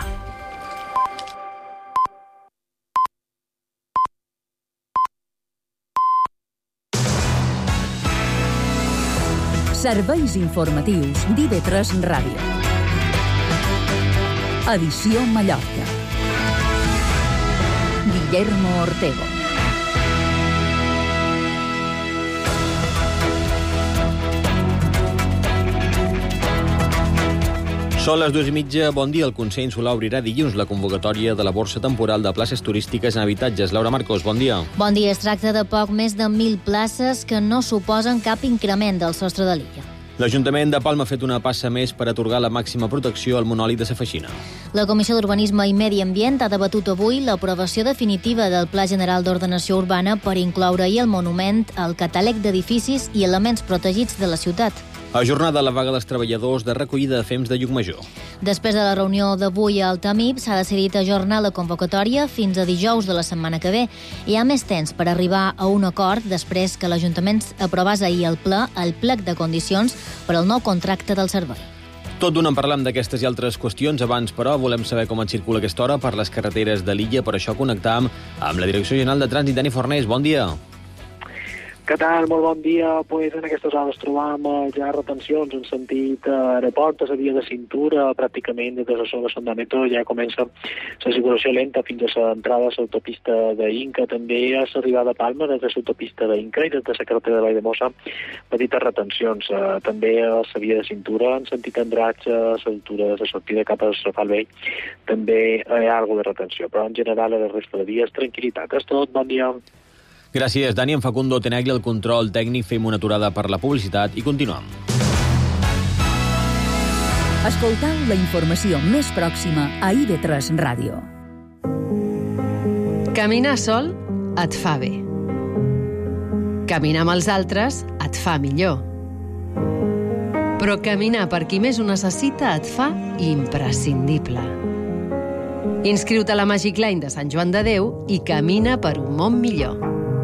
[SPEAKER 2] Serveis informatius d'I V tres Ràdio. Edició Mallorca. Guillermo Ortego.
[SPEAKER 12] Són les dues i mitja. Bon dia. El Consell Insular obrirà dilluns la convocatòria de la borsa temporal de places turístiques en habitatges. Laura Marcos, bon dia.
[SPEAKER 3] Bon dia. Es tracta de poc més de mil places que no suposen cap increment del sostre de l'illa.
[SPEAKER 12] L'Ajuntament de Palma ha fet una passa més per atorgar la màxima protecció al monòlit de Safeixina.
[SPEAKER 3] La Comissió d'Urbanisme i Medi Ambient ha debatut avui l'aprovació definitiva del Pla General d'Ordenació Urbana per incloure-hi el monument al catàleg d'edificis i elements protegits de la ciutat.
[SPEAKER 12] Ajornada la vaga dels treballadors de recollida de fems de Llucmajor.
[SPEAKER 3] Després de la reunió d'avui al Tamib, s'ha decidit ajornar la convocatòria fins a dijous de la setmana que ve. Hi ha més temps per arribar a un acord després que l'Ajuntament aprovés ahir al ple el plec de condicions per al nou contracte del servei.
[SPEAKER 12] Tot d'un en parlam d'aquestes i altres qüestions. Abans, però, volem saber com et circula aquesta hora per les carreteres de l'illa. Per això connectam amb la Direcció General de Trànsit, Dani Fornés. Bon dia.
[SPEAKER 14] Què tal? Molt bon dia. Pues en aquestes hores trobam ja retencions en sentit aeroport, a la via de cintura, pràcticament des de la zona de Sant Donato ja comença la circulació lenta fins a l'entrada a l'autopista d'Inca, també a l'arribada a Palma des de l'autopista d'Inca i des de la carretera de Valldemossa, petites retencions. També a la via de cintura en sentit Andratx, a l'altura de la sortida cap a Rafal Vell, també hi ha alguna de retenció, però en general a la resta de dies tranquil·litat. És tot, bon dia.
[SPEAKER 12] Gràcies, Dani. En Facundo Tenegli, el control tècnic. Fem una aturada per la publicitat i continuem.
[SPEAKER 2] Escoltau la informació més pròxima a I V tres Ràdio.
[SPEAKER 15] Caminar sol et fa bé. Caminar amb els altres et fa millor. Però caminar per qui més ho necessita et fa imprescindible. Inscriu-te a la Magic Line de Sant Joan de Déu i camina per un món millor.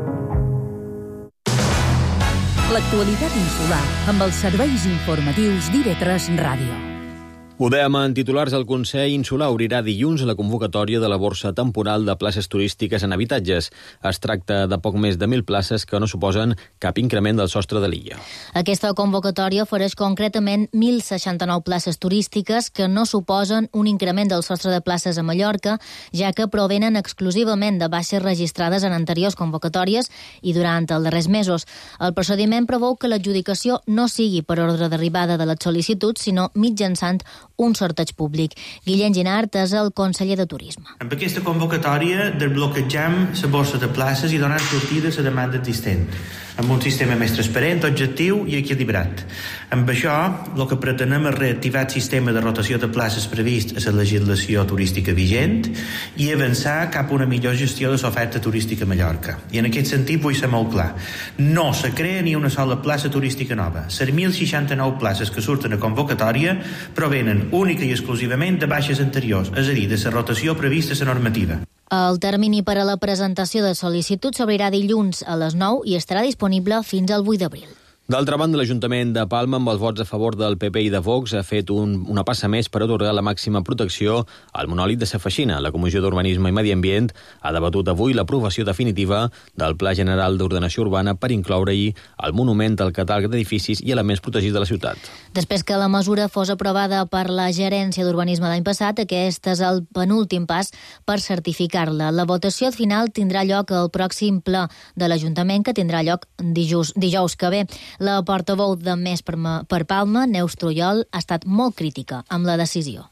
[SPEAKER 2] L'actualitat insular amb els serveis informatius d'I V tres Ràdio.
[SPEAKER 12] Ho dèiem en titulars, el Consell Insular obrirà dilluns la convocatòria de la borsa temporal de places turístiques en habitatges. Es tracta de poc més de mil places que no suposen cap increment del sostre de l'illa.
[SPEAKER 3] Aquesta convocatòria ofereix concretament mil seixanta-nou places turístiques que no suposen un increment del sostre de places a Mallorca, ja que provenen exclusivament de baixes registrades en anteriors convocatòries i durant els darrers mesos. El procediment preveu que l'adjudicació no sigui per ordre d'arribada de les sol·licituds, sinó mitjançant un sorteig públic. Guillem Ginart és el conseller de Turisme.
[SPEAKER 16] Amb aquesta convocatòria desbloquegem la borsa de places i donem sortida a la demanda existent, amb un sistema més transparent, objectiu i equilibrat. Amb això, el que pretenem és reactivar el sistema de rotació de places previst a la legislació turística vigent i avançar cap a una millor gestió de l'oferta turística a Mallorca. I en aquest sentit vull ser molt clar. No se crea ni una sola plaça turística nova. Les mil seixanta-nou places que surten a convocatòria provenen única i exclusivament de baixes anteriors, és a dir, de la rotació prevista a la normativa.
[SPEAKER 3] El termini per a la presentació de sol·licitud s'obrirà dilluns a les nou i estarà disponible fins al vuit d'abril.
[SPEAKER 12] D'altra banda, l'Ajuntament de Palma, amb els vots a favor del P P i de Vox, ha fet un, una passa més per atorgar la màxima protecció al monòlit de Safeixina. La Comissió d'Urbanisme i Medi Ambient ha debatut avui l'aprovació definitiva del Pla General d'Ordenació Urbana per incloure-hi el monument al catàleg d'edificis i elements protegits de la ciutat.
[SPEAKER 3] Després que la mesura fos aprovada per la Gerència d'Urbanisme l'any passat, aquest és el penúltim pas per certificar-la. La votació final tindrà lloc al pròxim ple de l'Ajuntament, que tindrà lloc dijous, dijous que ve. La portaveu de Més per, per Palma, Neus Trujol, ha estat molt crítica amb la decisió.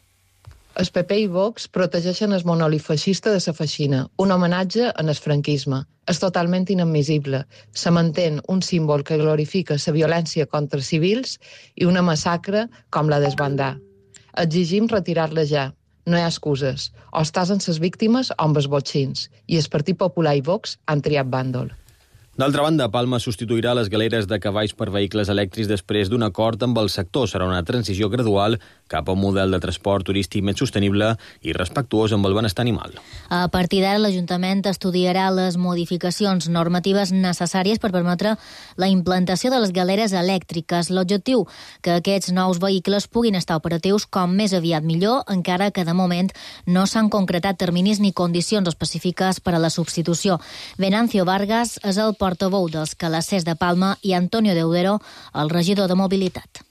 [SPEAKER 17] El P P i Vox protegeixen el monòlit feixista de Safeixina, un homenatge en el franquisme. És totalment inadmissible. Se mantén un símbol que glorifica la violència contra civils i una massacre com la d'Esbandar. Exigim retirar-la ja. No hi ha excuses. O estàs amb les víctimes o amb els botxins. I el Partit Popular i Vox han triat bàndol.
[SPEAKER 12] D'altra banda, Palma substituirà les galeres de cavalls per vehicles elèctrics després d'un acord amb el sector. Serà una transició gradual cap a un model de transport turístic més sostenible i respectuós amb el benestar animal.
[SPEAKER 3] A partir d'ara, l'Ajuntament estudiarà les modificacions normatives necessàries per permetre la implantació de les galeres elèctriques. L'objectiu, que aquests nous vehicles puguin estar operatius com més aviat millor, encara que de moment no s'han concretat terminis ni condicions específiques per a la substitució. Venancio Vargas és el portaveu dels Calassers de Palma i Antonio Deudero, el regidor de Mobilitat.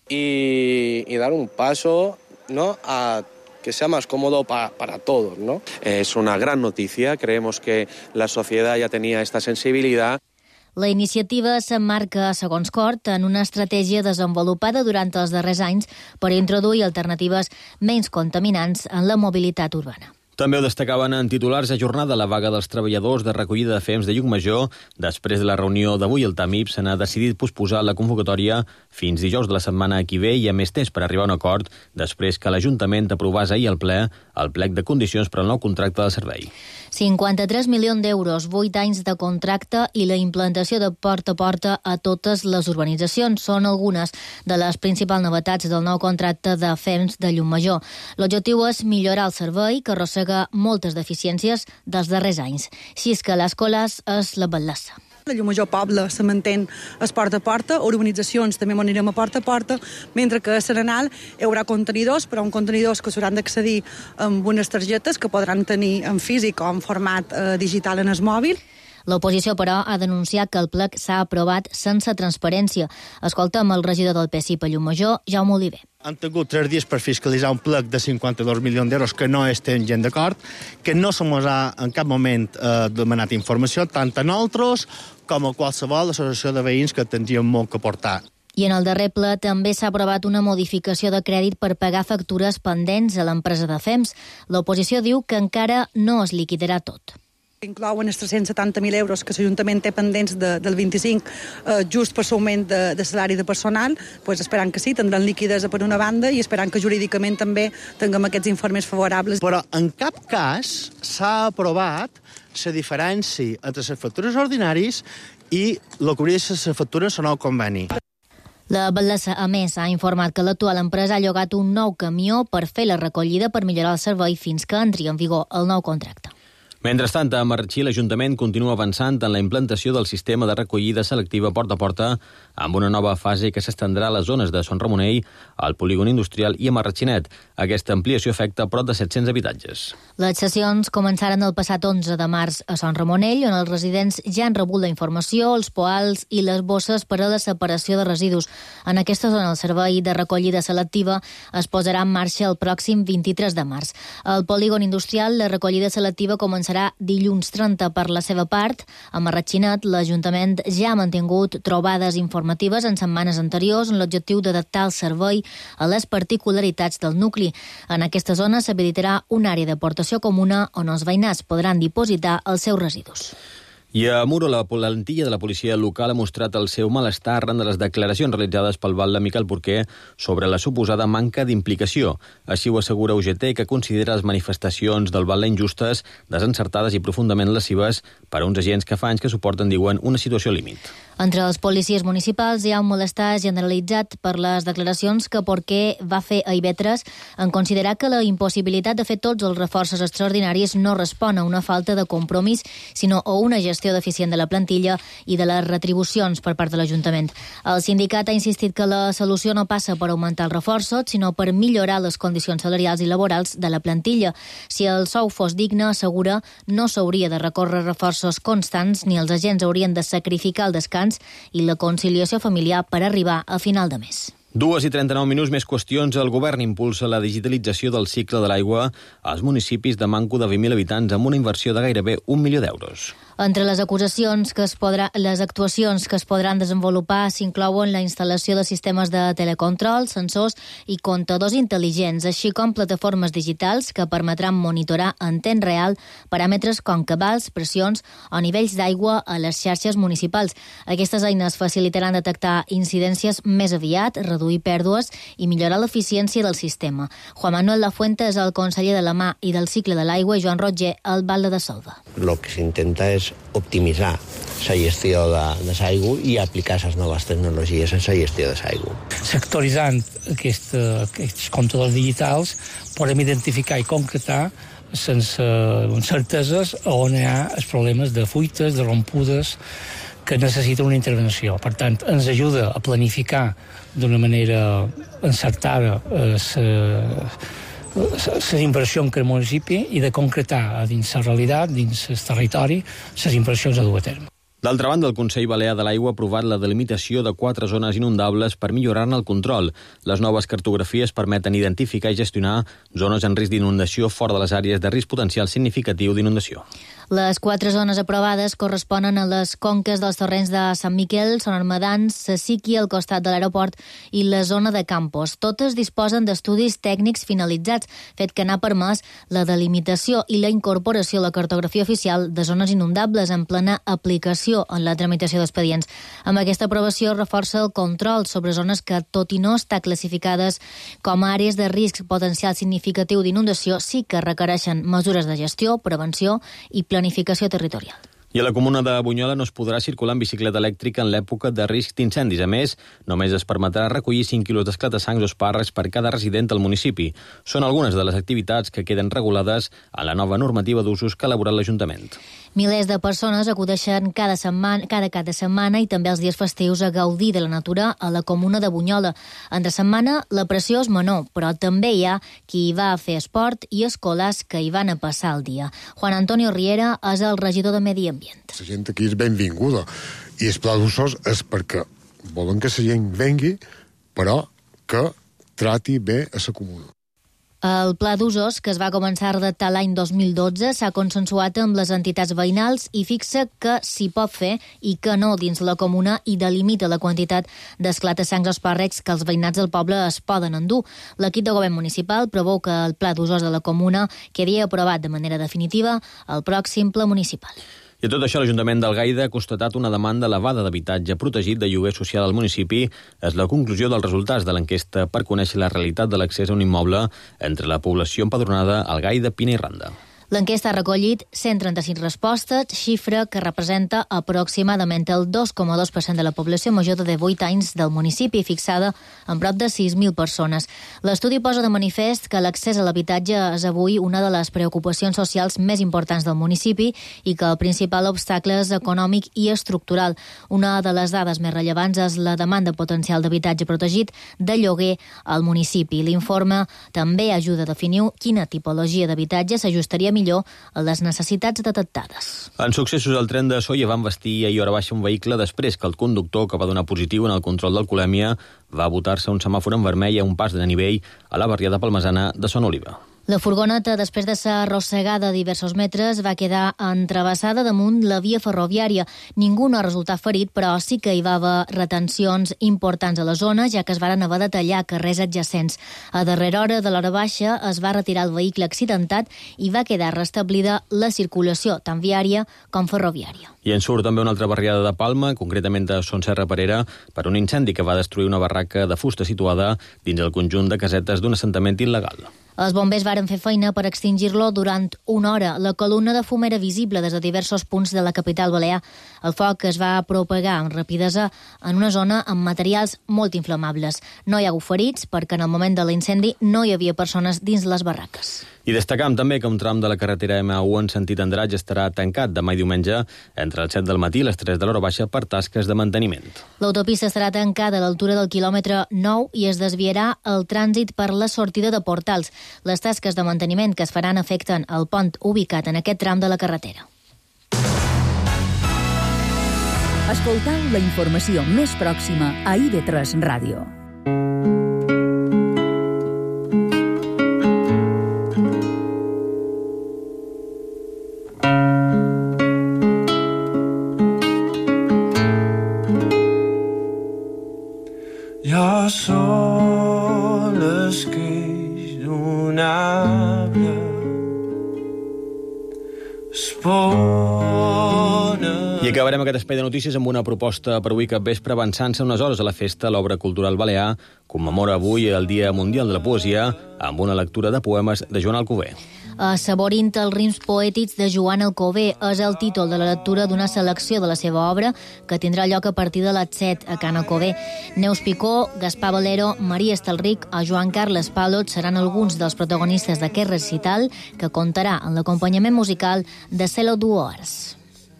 [SPEAKER 4] Y, y dar un paso, ¿no?, a que sea más cómodo pa, para todos, ¿no?
[SPEAKER 5] Es una gran noticia. Creemos que la sociedad ya tenía esta sensibilidad.
[SPEAKER 3] La iniciativa s'emmarca, segons Cort, en una estratègia desenvolupada durant els darrers anys per introduir alternatives menys contaminants en la mobilitat urbana.
[SPEAKER 12] També ho destacaven en titulars ajornada la vaga dels treballadors de recollida de fems de Llucmajor. Després de la reunió d'avui, el TAMIP se n'ha decidit posposar la convocatòria fins dijous de la setmana que ve i a més temps per arribar a un acord després que l'Ajuntament aprovàs ahir al ple el plec de condicions per al nou contracte de servei.
[SPEAKER 3] cinquanta-tres milions d'euros, vuit anys de contracte i la implantació de porta a porta a totes les urbanitzacions són algunes de les principals novetats del nou contracte de fems de Llucmajor. L'objectiu és millorar el servei, que arrossega moltes deficiències dels darrers anys. Si és que l'escola és la Batlassa.
[SPEAKER 13] A Llucmajor poble se mantén es porta a porta, urbanitzacions també anirem a porta a porta, mentre que a Serenal hi haurà contenidors, però un contenidors que s'hauran d'accedir amb unes targetes que podran tenir en físic o en format eh, digital en el mòbil.
[SPEAKER 3] L'oposició, però, ha denunciat que el plec s'ha aprovat sense transparència. Escolta'm el regidor del P S I a Llucmajor, Jaume Oliver.
[SPEAKER 18] Han tingut tres dies per fiscalitzar un plec de cinquanta-dos milions d'euros que no estem gent d'acord, que no se mos ha en cap moment eh, demanat informació, tant a nosaltres com a qualsevol associació de veïns que tindrien molt que portar.
[SPEAKER 3] I en el darrer ple també s'ha aprovat una modificació de crèdit per pagar factures pendents a l'empresa de fems. L'oposició diu que encara no es liquidarà tot.
[SPEAKER 13] Inclouen els tres-cents setanta mil euros que l'Ajuntament té pendents de, del vint-i-cinc eh, just per l'augment de, de salari de personal, pues esperant que sí, tindran liquidesa per una banda i esperant que jurídicament també tinguem aquests informes favorables.
[SPEAKER 18] Però en cap cas s'ha aprovat la diferència entre les factures ordinaris i el que hauria de ser les factures en el conveni.
[SPEAKER 3] La Batlassa, a més, ha informat que l'actual empresa ha llogat un nou camió per fer la recollida per millorar el servei fins que entri en vigor el nou contracte.
[SPEAKER 12] Mentrestant, a Marratxí, l'Ajuntament continua avançant en la implantació del sistema de recollida selectiva porta a porta amb una nova fase que s'estendrà a les zones de Son Ramonell, al polígon industrial i a Marratxinet. Aquesta ampliació afecta prop de set-cents habitatges.
[SPEAKER 3] Les sessions començaren el passat onze de març a Son Ramonell, on els residents ja han rebut la informació, els poals i les bosses per a la separació de residus. En aquesta zona, el servei de recollida selectiva es posarà en marxa el pròxim vint-i-tres de març. Al polígon industrial, la recollida selectiva començarà serà dilluns trenta per la seva part. A Marratxinet, l'Ajuntament ja ha mantingut trobades informatives en setmanes anteriors amb l'objectiu d'adaptar el servei a les particularitats del nucli. En aquesta zona s'habilitarà una àrea d'aportació comuna on els veïnats podran dipositar els seus residus.
[SPEAKER 12] I a Muro, la plantilla de la policia local ha mostrat el seu malestar arran de les declaracions realitzades pel batlle Miquel Porquer sobre la suposada manca d'implicació. Així ho assegura U G T, que considera les manifestacions del batlle injustes, desencertades i profundament lesives per a uns agents que fa anys que suporten, diuen, una situació límit.
[SPEAKER 3] Entre els policies municipals hi ha un malestar generalitzat per les declaracions que Porquer va fer a Ivetres en considerar que la impossibilitat de fer tots els reforços extraordinaris no respon a una falta de compromís, sinó a una gestió deficient de la plantilla i de les retribucions per part de l'Ajuntament. El sindicat ha insistit que la solució no passa per augmentar els reforços, sinó per millorar les condicions salarials i laborals de la plantilla. Si el sou fos digne, assegura, no s'hauria de recórrer reforços constants ni els agents haurien de sacrificar el descans i la conciliació familiar per arribar a final de mes.
[SPEAKER 12] Dues i trenta-nou minuts, més qüestions. El govern impulsa la digitalització del cicle de l'aigua als municipis de manco de vint mil habitants amb una inversió de gairebé un milió d'euros.
[SPEAKER 3] Entre les acusacions que es podrà, les actuacions que es podran desenvolupar s'inclouen la instal·lació de sistemes de telecontrol, sensors i comptadors intel·ligents, així com plataformes digitals que permetran monitorar en temps real paràmetres com cabals, pressions o nivells d'aigua a les xarxes municipals. Aquestes eines facilitaran detectar incidències més aviat, reduir pèrdues i millorar l'eficiència del sistema. Juan Manuel Lafuente és el conseller de la Mà i del Cicle de l'Aigua i Joan Roger, al Val de Selva.
[SPEAKER 6] Lo que s'intenta és optimitzar la gestió de, de l'aigua i aplicar les noves tecnologies en la gestió de l'aigua.
[SPEAKER 7] Sectoritzant aquest, aquests comptadors digitals podem identificar i concretar sense certeses on hi ha els problemes de fuites, de rompudes, que necessiten una intervenció. Per tant, ens ajuda a planificar d'una manera encertada les les inversions que el municipi i de concretar dins la realitat, dins el territori, les inversions a dur a terme.
[SPEAKER 12] D'altra banda, el Consell Balear de l'Aigua ha aprovat la delimitació de quatre zones inundables per millorar-ne el control. Les noves cartografies permeten identificar i gestionar zones en risc d'inundació fora de les àrees de risc potencial significatiu d'inundació.
[SPEAKER 3] Les quatre zones aprovades corresponen a les conques dels torrents de Sant Miquel, Son Armedans, Sasiqui, al costat de l'aeroport i la zona de Campos. Totes disposen d'estudis tècnics finalitzats, fet que n'ha permès la delimitació i la incorporació a la cartografia oficial de zones inundables en plena aplicació en la tramitació d'expedients. Amb aquesta aprovació reforça el control sobre zones que, tot i no estar classificades com a àrees de risc potencial significatiu d'inundació, sí que requereixen mesures de gestió, prevenció i planificació territorial.
[SPEAKER 12] I a la comuna de Bunyola no es podrà circular en bicicleta elèctrica en l'època de risc d'incendis. A més, només es permetrà recollir cinc quilos d'esclata-sangs o espàrrecs per cada resident al municipi. Són algunes de les activitats que queden regulades a la nova normativa d'usos que ha elaborat l'Ajuntament.
[SPEAKER 3] Milers de persones acudeixen cada setmana, cada cada setmana i també els dies festius a gaudir de la natura a la comuna de Bunyola. Entre setmana la pressió és menor, però també hi ha qui hi va a fer esport i escolars que hi van a passar el dia. Juan Antonio Riera és el regidor de Medi Ambient.
[SPEAKER 19] La gent aquí és benvinguda i els plans d'usos és perquè volen que la gent vengui, però que trati bé a la comuna.
[SPEAKER 3] El pla d'usos, que es va començar a redactar l'any dos mil dotze, s'ha consensuat amb les entitats veïnals i fixa que s'hi pot fer i que no dins la comuna i delimita la quantitat d'esclata-sangs o espàrrecs que els veïnats del poble es poden endur. L'equip de govern municipal preveu que el pla d'usos de la comuna quedi aprovat de manera definitiva al pròxim ple municipal.
[SPEAKER 12] I a tot això, l'Ajuntament d'Algaida ha constatat una demanda elevada d'habitatge protegit de lloguer social al municipi. És la conclusió dels resultats de l'enquesta per conèixer la realitat de l'accés a un immoble entre la població empadronada Algaida, Pina i Randa.
[SPEAKER 3] L'enquesta ha recollit cent trenta-cinc respostes, xifra que representa aproximadament el dos coma dos per cent de la població major de divuit anys del municipi, fixada en prop de sis mil persones. L'estudi posa de manifest que l'accés a l'habitatge és avui una de les preocupacions socials més importants del municipi i que el principal obstacle és econòmic i estructural. Una de les dades més rellevants és la demanda potencial d'habitatge protegit de lloguer al municipi. L'informe també ajuda a definir quina tipologia d'habitatge s'ajustaria millor a les necessitats detectades.
[SPEAKER 12] En successos, el tren de Sóller va embestir ahir hora baixa un vehicle després que el conductor, que va donar positiu en el control d'alcoholèmia, va botar-se un semàfor en vermell a un pas de nivell a la barriada palmesana de Son Oliva.
[SPEAKER 3] La furgoneta, després de ser arrossegada diversos metres, va quedar entrevessada damunt la via ferroviària. Ningú no ha resultat ferit, però sí que hi va haver retencions importants a la zona, ja que es varen haver de tallar carrers adjacents. A darrera hora de l'hora baixa es va retirar el vehicle accidentat i va quedar restablida la circulació, tant viària com ferroviària.
[SPEAKER 12] I en surt també una altra barriada de Palma, concretament de Son Serra Perera, per un incendi que va destruir una barraca de fusta situada dins el conjunt de casetes d'un assentament il·legal.
[SPEAKER 3] Els bombers varen fer feina per extingir-lo durant una hora. La columna de fum era visible des de diversos punts de la capital balear. El foc es va propagar amb rapidesa en una zona amb materials molt inflamables. No hi ha hagut ferits perquè en el moment de l'incendi no hi havia persones dins les barraques.
[SPEAKER 12] I destacam també que un tram de la carretera ema u en sentit Andratx estarà tancat demà i diumenge entre les set del matí i les tres de l'hora baixa per tasques de manteniment.
[SPEAKER 3] L'autopista estarà tancada a l'altura del quilòmetre nou i es desviarà el trànsit per la sortida de Portals. Les tasques de manteniment que es faran afecten el pont ubicat en aquest tram de la carretera.
[SPEAKER 2] Escoltau la informació més pròxima a I V tres Ràdio.
[SPEAKER 8] són l'esqueix d'un arbre.
[SPEAKER 12] I acabarem aquest espai de notícies amb una proposta per avui capvespre, avançant-se unes hores a la festa. L'Obra Cultural Balear commemora avui el Dia Mundial de la Poesia amb una lectura de poemes de Joan Alcover.
[SPEAKER 3] Assaborint els rims poètics de Joan Alcover és el títol de la lectura d'una selecció de la seva obra que tindrà lloc a partir de les set a Can Alcover. Neus Picó, Gaspar Valero, Maria Estalric o Joan Carles Palot seran alguns dels protagonistes d'aquest recital que comptarà amb l'acompanyament musical de Celo Duors.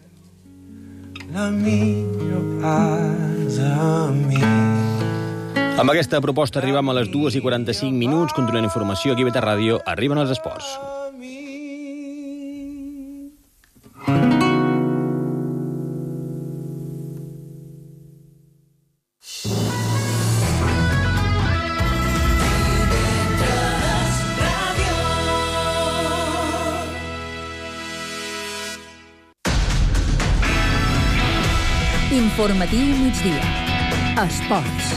[SPEAKER 8] La millor part de mi.
[SPEAKER 12] Amb aquesta proposta arribem a les dues i quaranta-cinc minuts. Continuem informació aquí a Beta Ràdio. Arriben els esports.
[SPEAKER 2] Informatiu migdia. Esports.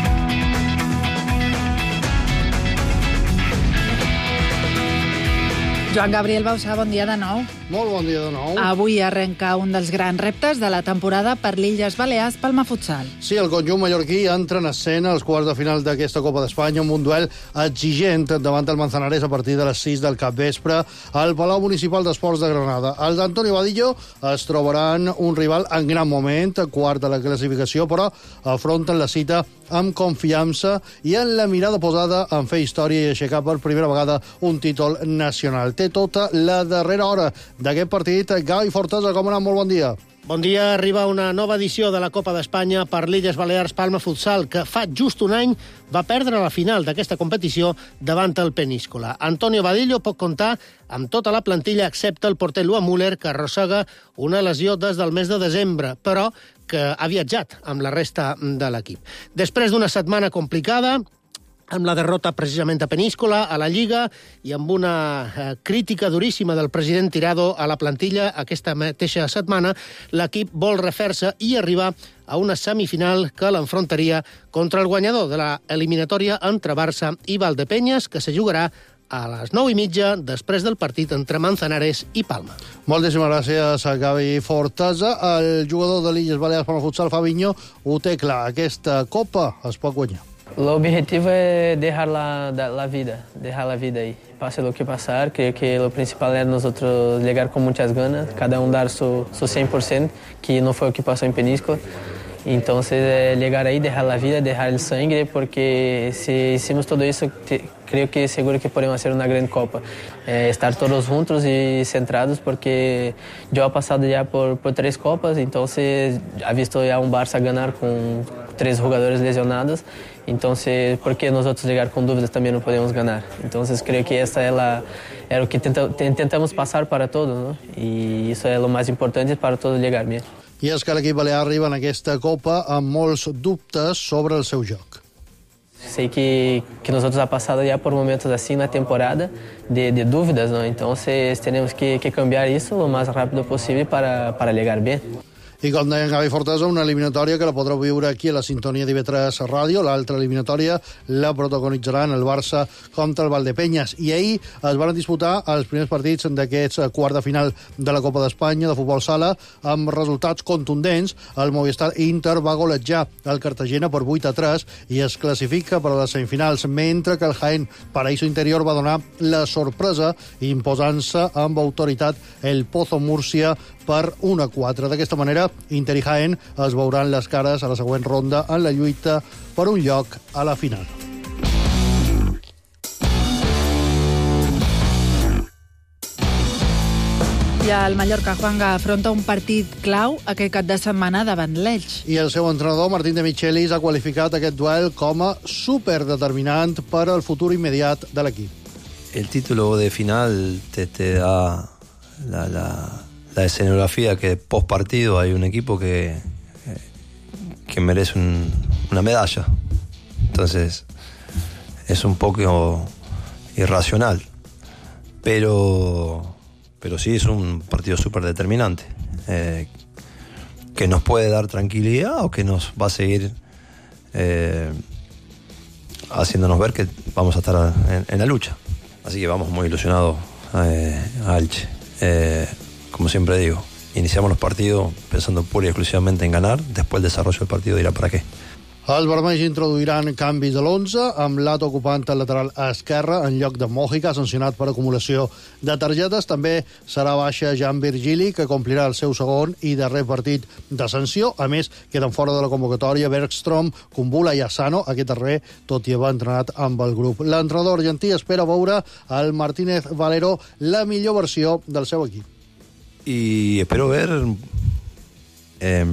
[SPEAKER 1] Joan Gabriel Bausà, bon dia de nou.
[SPEAKER 9] Molt bon dia de nou.
[SPEAKER 1] Avui arrenca un dels grans reptes de la temporada per l'Illes Balears Palma Futsal.
[SPEAKER 9] Sí, el conjunt mallorquí entra en escena als quarts de final d'aquesta Copa d'Espanya amb un duel exigent davant el Manzanares a partir de les sis del capvespre al Palau Municipal d'Esports de Granada. Els d'Antonio Vadillo es trobaran un rival en gran moment, quart de la classificació, però afronten la cita amb confiança i en la mirada posada en fer història i aixecar per primera vegada un títol nacional. Té tota la darrera hora d'aquest partit. Gai Fortesa, com ha anat? Molt bon dia.
[SPEAKER 10] Bon dia. Arriba una nova edició de la Copa d'Espanya per l'Illes Balears Palma Futsal, que fa just un any va perdre la final d'aquesta competició davant el Peníscola. Antonio Vadillo pot comptar amb tota la plantilla excepte el porter Lua Müller, que arrossega una lesió des del mes de desembre, però que ha viatjat amb la resta de l'equip. Després d'una setmana complicada, amb la derrota precisament a Peníscola, a la Lliga, i amb una eh, crítica duríssima del president Tirado a la plantilla aquesta mateixa setmana, l'equip vol refer-se i arribar a una semifinal que l'enfrontaria contra el guanyador de la eliminatòria entre Barça i Valdepenyes, que se jugarà a les nou i mitja després del partit entre Manzanares i Palma.
[SPEAKER 9] Moltíssimes gràcies a Gavi Fortesa. El jugador de l'Illes Balears Palma Futsal, Fabinho, ho té clar. Aquesta Copa es pot guanyar.
[SPEAKER 20] El objetivo es dejar la, la vida, dejar la vida ahí. Pase lo que pasar, creo que lo principal es nosotros llegar con muchas ganas, cada uno dar su, su cien por ciento, que no fue lo que pasó en Peníscola. Entonces, eh, llegar ahí, dejar la vida, dejar el sangre, porque si hicimos todo eso, te, creo que seguro que podemos hacer una gran Copa. Eh, estar todos juntos y centrados, porque yo he pasado ya por, por tres Copas, entonces he visto ya un Barça ganar con tres jugadores lesionados. Entonces, ¿por qué nosotros llegar con dudas también no podemos ganar? Entonces, creo que esta es, la, es lo que tenta, intentamos pasar para todos, ¿no? Y eso es lo más importante para todos llegar bien.
[SPEAKER 9] I és que l'equip balear arriba en aquesta Copa amb molts dubtes sobre el seu joc.
[SPEAKER 20] Sei que, que nosotros ha pasado ya por momentos así na temporada de, de dúvidas, ¿no? Entonces tenemos que, que cambiar eso lo más rápido posible para, para llegar bien.
[SPEAKER 9] I com deia Gavi Fortesa, una eliminatòria que la podreu viure aquí a la sintonia d'I V tres Ràdio. L'altra eliminatòria la protagonitzaran el Barça contra el Valdepenyes. I ahir es van disputar els primers partits d'aquests quart de final de la Copa d'Espanya de futbol sala amb resultats contundents. El Movistar Inter va golejar el Cartagena per vuit a tres i es classifica per a les semifinals, mentre que el Jaén Paraíso Interior va donar la sorpresa imposant-se amb autoritat el Pozo Múrcia per un a quatre. D'aquesta manera, Inter i Jaén es veuran les cares a la següent ronda en la lluita per un lloc a la final.
[SPEAKER 1] I el Mallorca, Juanga, afronta un partit clau aquest cap de setmana davant l'Elx.
[SPEAKER 9] I el seu entrenador, Martín de Michelis, ha qualificat aquest duel com a superdeterminant per al futur immediat de l'equip.
[SPEAKER 21] El título de final te, te da la, la, la escenografía que post partido hay un equipo que, que merece un, una medalla. Entonces es un poco irracional, pero... pero sí es un partido súper determinante, eh, que nos puede dar tranquilidad o que nos va a seguir eh, haciéndonos ver que vamos a estar en, en la lucha. Así que vamos muy ilusionados eh, a Elche. Eh, como siempre digo, iniciamos los partidos pensando pura y exclusivamente en ganar, después el desarrollo del partido dirà per a què.
[SPEAKER 9] Els vermells introduiran canvis de l'onze, amb Lato ocupant el lateral esquerre en lloc de Mójica, sancionat per acumulació de targetes. També serà baixa Jan Virgili, que complirà el seu segon i darrer partit de sanció. A més, queden fora de la convocatòria Bergstrom, Kumbula i Asano, aquest darrer, tot i haver entrenat amb el grup. L'entrenador argentí espera veure al Martínez Valero la millor versió del seu equip.
[SPEAKER 21] Y espero ver eh,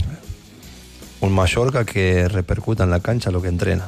[SPEAKER 21] un Mallorca que repercuta en la cancha lo que entrena.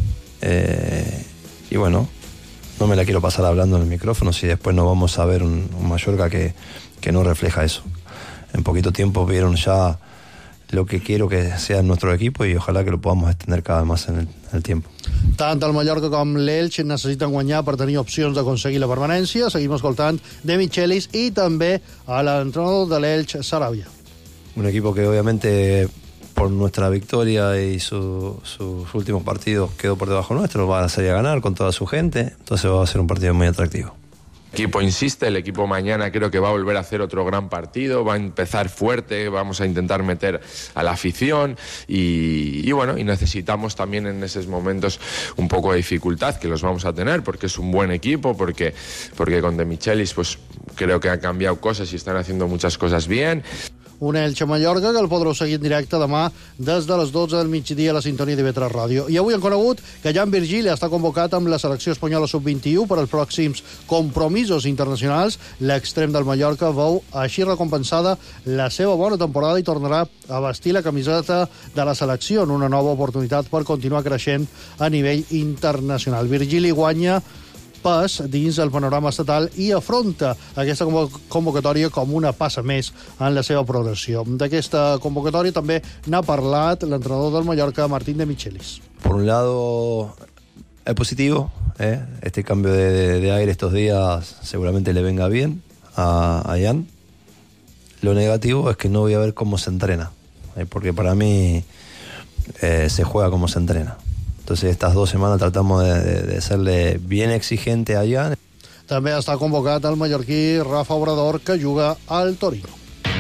[SPEAKER 21] Eh, y bueno, no me la quiero pasar hablando en el micrófono si después no vamos a ver un, un Mallorca que, que no refleja eso. En poquito tiempo vieron ya lo que quiero que sea nuestro equipo y ojalá que lo podamos extender cada vez más en el, en el tiempo.
[SPEAKER 9] Tant el Mallorca com l'Elx necessiten guanyar per tenir opcions d'aconseguir la permanència. Seguim escoltant De Michelis i també a l'entrenador de l'Elx, Sarabia.
[SPEAKER 21] Un equipo que obviamente por nuestra victoria y su, sus últimos partidos quedó por debajo nuestro, va a salir a ganar con toda su gente, entonces va a ser un partido muy atractivo.
[SPEAKER 11] El equipo insiste, el equipo mañana creo que va a volver a hacer otro gran partido, va a empezar fuerte, vamos a intentar meter a la afición y, y bueno, y necesitamos también en esos momentos un poco de dificultad, que los vamos a tener, porque es un buen equipo, porque, porque con De Michelis pues creo que han cambiado cosas y están haciendo muchas cosas bien.
[SPEAKER 9] Un Elche-Mallorca que el podreu seguir en directe demà des de les dotze del migdia a la sintonia d'I V tres Ràdio. I avui han conegut que Jan Virgili està convocat amb la selecció espanyola sub vint-i-u per als pròxims compromisos internacionals. L'extrem del Mallorca veu així recompensada la seva bona temporada i tornarà a vestir la camiseta de la selecció en una nova oportunitat per continuar creixent a nivell internacional. Virgili guanya pes dins el panorama estatal i afronta aquesta convocatòria com una passa més en la seva progressió. D'aquesta convocatòria també n'ha parlat l'entrenador del Mallorca, Martín de Michelis.
[SPEAKER 21] Por un lado, es positivo, ¿eh? Este cambio de, de, de aire estos días seguramente le venga bien a, a Jan. Lo negativo es que no voy a ver cómo se entrena, ¿eh? Porque para mí eh, se juega como se entrena. Entonces estas dos semanas tratamos de, de, de serle bien exigente a Jan.
[SPEAKER 9] També està convocat el mallorquí Rafa Obrador, que juga al Torino.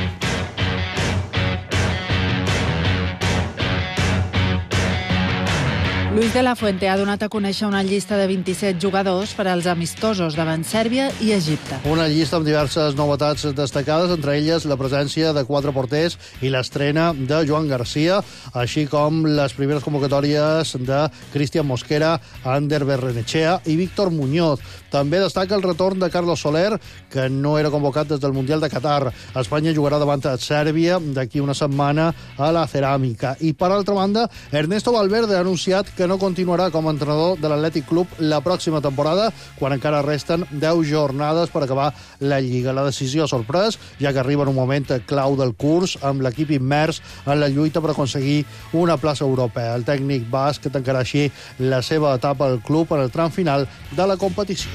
[SPEAKER 1] Luis de la Fuente ha donat a conèixer una llista de vint-i-set jugadors per als amistosos davant Sèrbia i Egipte.
[SPEAKER 9] Una llista amb diverses novetats destacades, entre elles la presència de quatre porters i l'estrena de Joan Garcia, així com les primeres convocatòries de Cristian Mosquera, Ander Berrenechea i Víctor Muñoz. També destaca el retorn de Carlos Soler, que no era convocat des del Mundial de Qatar. Espanya jugarà davant a Sèrbia d'aquí una setmana a la Ceràmica. I, per altra banda, Ernesto Valverde ha anunciat que no continuarà com a entrenador de l'Atlètic Club la pròxima temporada, quan encara resten deu jornades per acabar la Lliga. La decisió ha sorprès, ja que arriba en un moment clau del curs, amb l'equip immers en la lluita per aconseguir una plaça europea. El tècnic basc tancarà així la seva etapa al club en el tram final de la competició.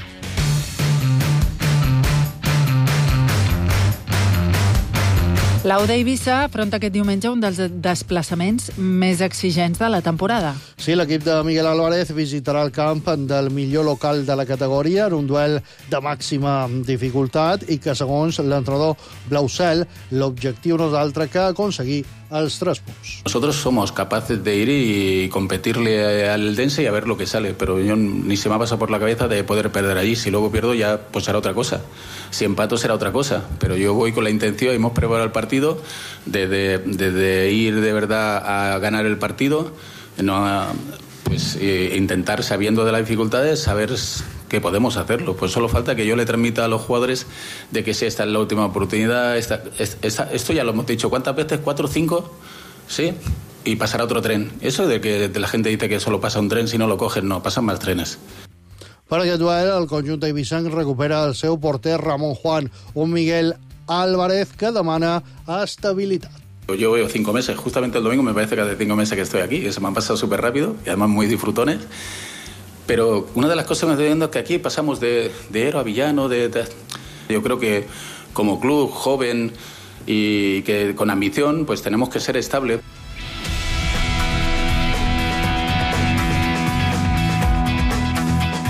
[SPEAKER 1] L'Au d'Eivissa afronta aquest diumenge un dels desplaçaments més exigents de la temporada.
[SPEAKER 9] Sí, l'equip de Miguel Álvarez visitarà el camp del millor local de la categoria en un duel de màxima dificultat i que, segons l'entrenador Blaucel, l'objectiu no és altre que aconseguir els tres punts.
[SPEAKER 22] Nosotros somos capaces de ir y competirle al Eldense y a ver lo que sale, pero yo ni se me ha pasado por la cabeza de poder perder allí. Si luego pierdo ya pues será otra cosa. Si empato será otra cosa, pero yo voy con la intención, hemos preparado el partido de, de, de, de ir de verdad a ganar el partido, no a, pues eh, intentar, sabiendo de las dificultades, saber que podemos hacerlo. Pues solo falta que yo le transmita a los jugadores de que si esta es la última oportunidad, esta, esta, esto ya lo hemos dicho, ¿cuántas veces? ¿Cuatro o cinco? Sí, y pasará otro tren. Eso de que la gente dice que solo pasa un tren, si no lo cogen, no, pasan más trenes.
[SPEAKER 9] Per aquest duel, el conjunt eivissenc recupera el seu porter Ramon Juan, un Miguel Álvarez que demana estabilitat.
[SPEAKER 22] Yo veo cinco meses, justamente el domingo me parece que hace cinco meses que estoy aquí, que se me han pasado súper rápido y además muy disfrutones. Pero una de las cosas que me estoy viendo es que aquí pasamos de, de héroe a villano. De, de, yo creo que como club joven y que con ambición, pues tenemos que ser estables.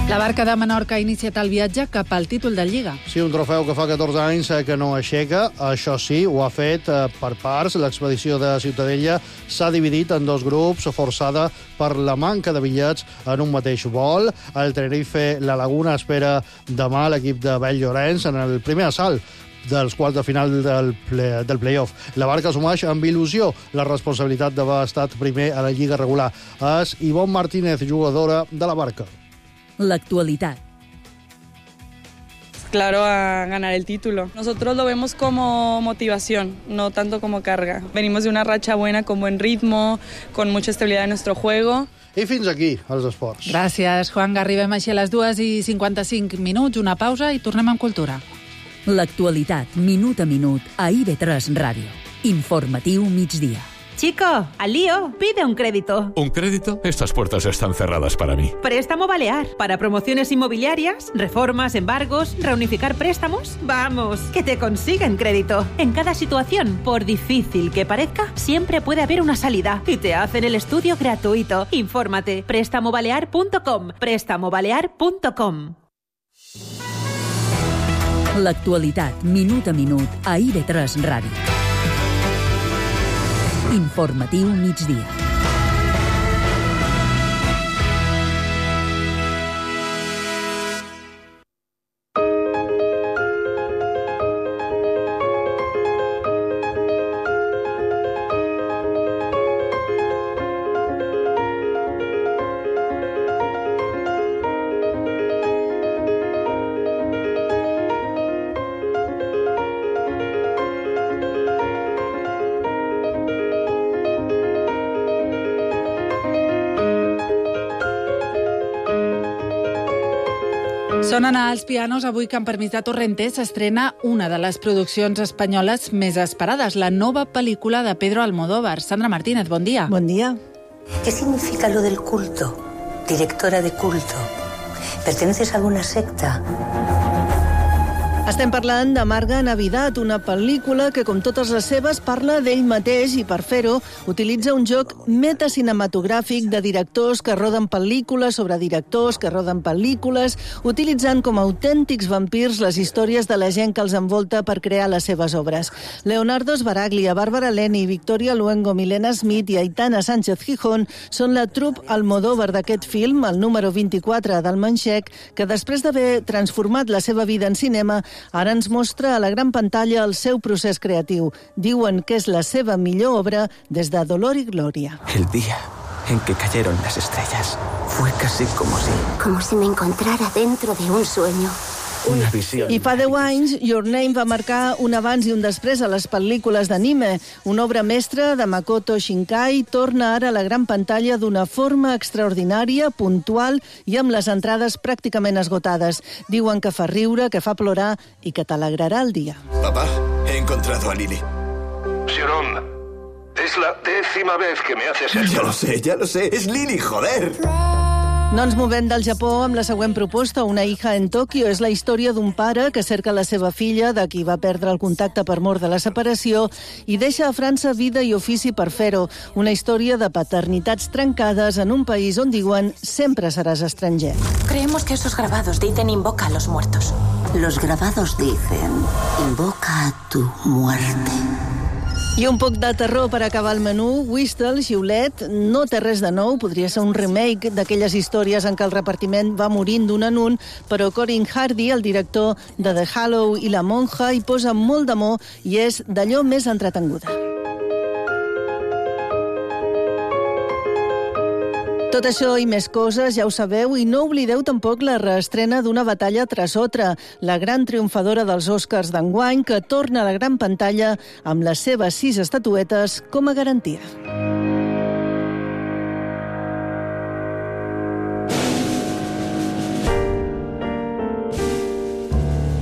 [SPEAKER 1] La Barca de Menorca ha iniciat el viatge cap al títol de Lliga.
[SPEAKER 9] Sí, un trofeu que fa catorze anys que no aixeca. Això sí, ho ha fet per parts. L'expedició de Ciutadella s'ha dividit en dos grups, forçada per la manca de bitllets en un mateix vol. El Tenerife La Laguna espera demà l'equip de Bell Llorenç en el primer assalt dels quarts de final del, play, del play-off. La Barca assumeix amb il·lusió la responsabilitat d'haver estat primer a la Lliga regular. És Ivonne Martínez, jugadora de la Barca.
[SPEAKER 2] L'actualitat.
[SPEAKER 14] Claro, a ganar el título. Nosotros lo vemos como motivación, no tanto como carga. Venimos de una racha buena, con buen ritmo, con mucha estabilidad en nuestro juego.
[SPEAKER 9] I fins aquí, els esports.
[SPEAKER 1] Gràcies, Juan. Arribem així a les dues i cinquanta-cinc minuts, una pausa i tornem amb cultura.
[SPEAKER 2] L'actualitat, minut a minut, a I B tres Ràdio. Informatiu migdia.
[SPEAKER 15] Chico, al lío, pide un crédito.
[SPEAKER 23] ¿Un crédito? Estas puertas están cerradas para mí.
[SPEAKER 15] Préstamo Balear. Para promociones inmobiliarias, reformas, embargos, reunificar préstamos. Vamos, que te consiguen crédito. En cada situación, por difícil que parezca, siempre puede haber una salida. Y te hacen el estudio gratuito. Infórmate. préstamo balear punto com. préstamo balear punto com.
[SPEAKER 2] L'actualitat, minut a minut, a I B tres Ràdio. Informatiu migdia.
[SPEAKER 1] Sonen als pianos avui que amb permís de Torrentes s'estrena una de les produccions espanyoles més esperades, la nova pel·lícula de Pedro Almodóvar. Sandra Martínez, bon dia.
[SPEAKER 24] Bon dia. ¿Qué significa lo del culto? Directora de culto. ¿Perteneces a alguna secta?
[SPEAKER 25] Estem parlant de Marga Navidad, una pel·lícula que, com totes les seves, parla d'ell mateix i, per fer-ho, utilitza un joc metacinematogràfic de directors que roden pel·lícules sobre directors que roden pel·lícules, utilitzant com a autèntics vampirs les històries de la gent que els envolta per crear les seves obres. Leonardo Sbaraglia, Bàrbara Leni, Victoria Luengo, Milena Smith i Aitana Sánchez Gijón són la troupe Almodóvar d'aquest film, el número vint-i-quatre del Manxec, que després d'haver transformat la seva vida en cinema, ara ens mostra a la gran pantalla el seu procés creatiu. Diuen que és la seva millor obra des de Dolor y Gloria.
[SPEAKER 26] El día en que cayeron las estrellas fue casi como si...
[SPEAKER 24] Como si me encontrara dentro de un sueño.
[SPEAKER 26] Una visió.
[SPEAKER 25] I fa deu anys, Your Name va marcar un abans i un després a les pel·lícules d'anime. Una obra mestra de Makoto Shinkai torna ara a la gran pantalla d'una forma extraordinària, puntual i amb les entrades pràcticament esgotades. Diuen que fa riure, que fa plorar i que t'alegrarà el dia.
[SPEAKER 26] Papá, he encontrado a Lily.
[SPEAKER 27] Xiron, es la décima vez que me haces esto.
[SPEAKER 26] Ya lo sé, ya lo sé. Es Lily, joder.
[SPEAKER 25] No ens movem del Japó amb la següent proposta. Una hija en Tòquio és la història d'un pare que cerca la seva filla, de qui va perdre el contacte per mor de la separació, i deixa a França vida i ofici per fer-ho. Una història de paternitats trencades en un país on diuen sempre seràs estranger.
[SPEAKER 24] Creemos que esos grabados dicen invoca a los muertos. Los grabados dicen invoca a tu muerte.
[SPEAKER 25] I un poc de terror per acabar el menú. Whistle, xiulet, no té res de nou. Podria ser un remake d'aquelles històries en què el repartiment va morint d'un en un, però Corin Hardy, el director de The Hallow i La Monja, hi posa molt d'amor i és d'allò més entretenguda. Tot això i més coses ja ho sabeu, i no oblideu tampoc la reestrena d'Una batalla tras otra, la gran triomfadora dels Oscars d'enguany, que torna a la gran pantalla amb les seves sis estatuetes com a garantia.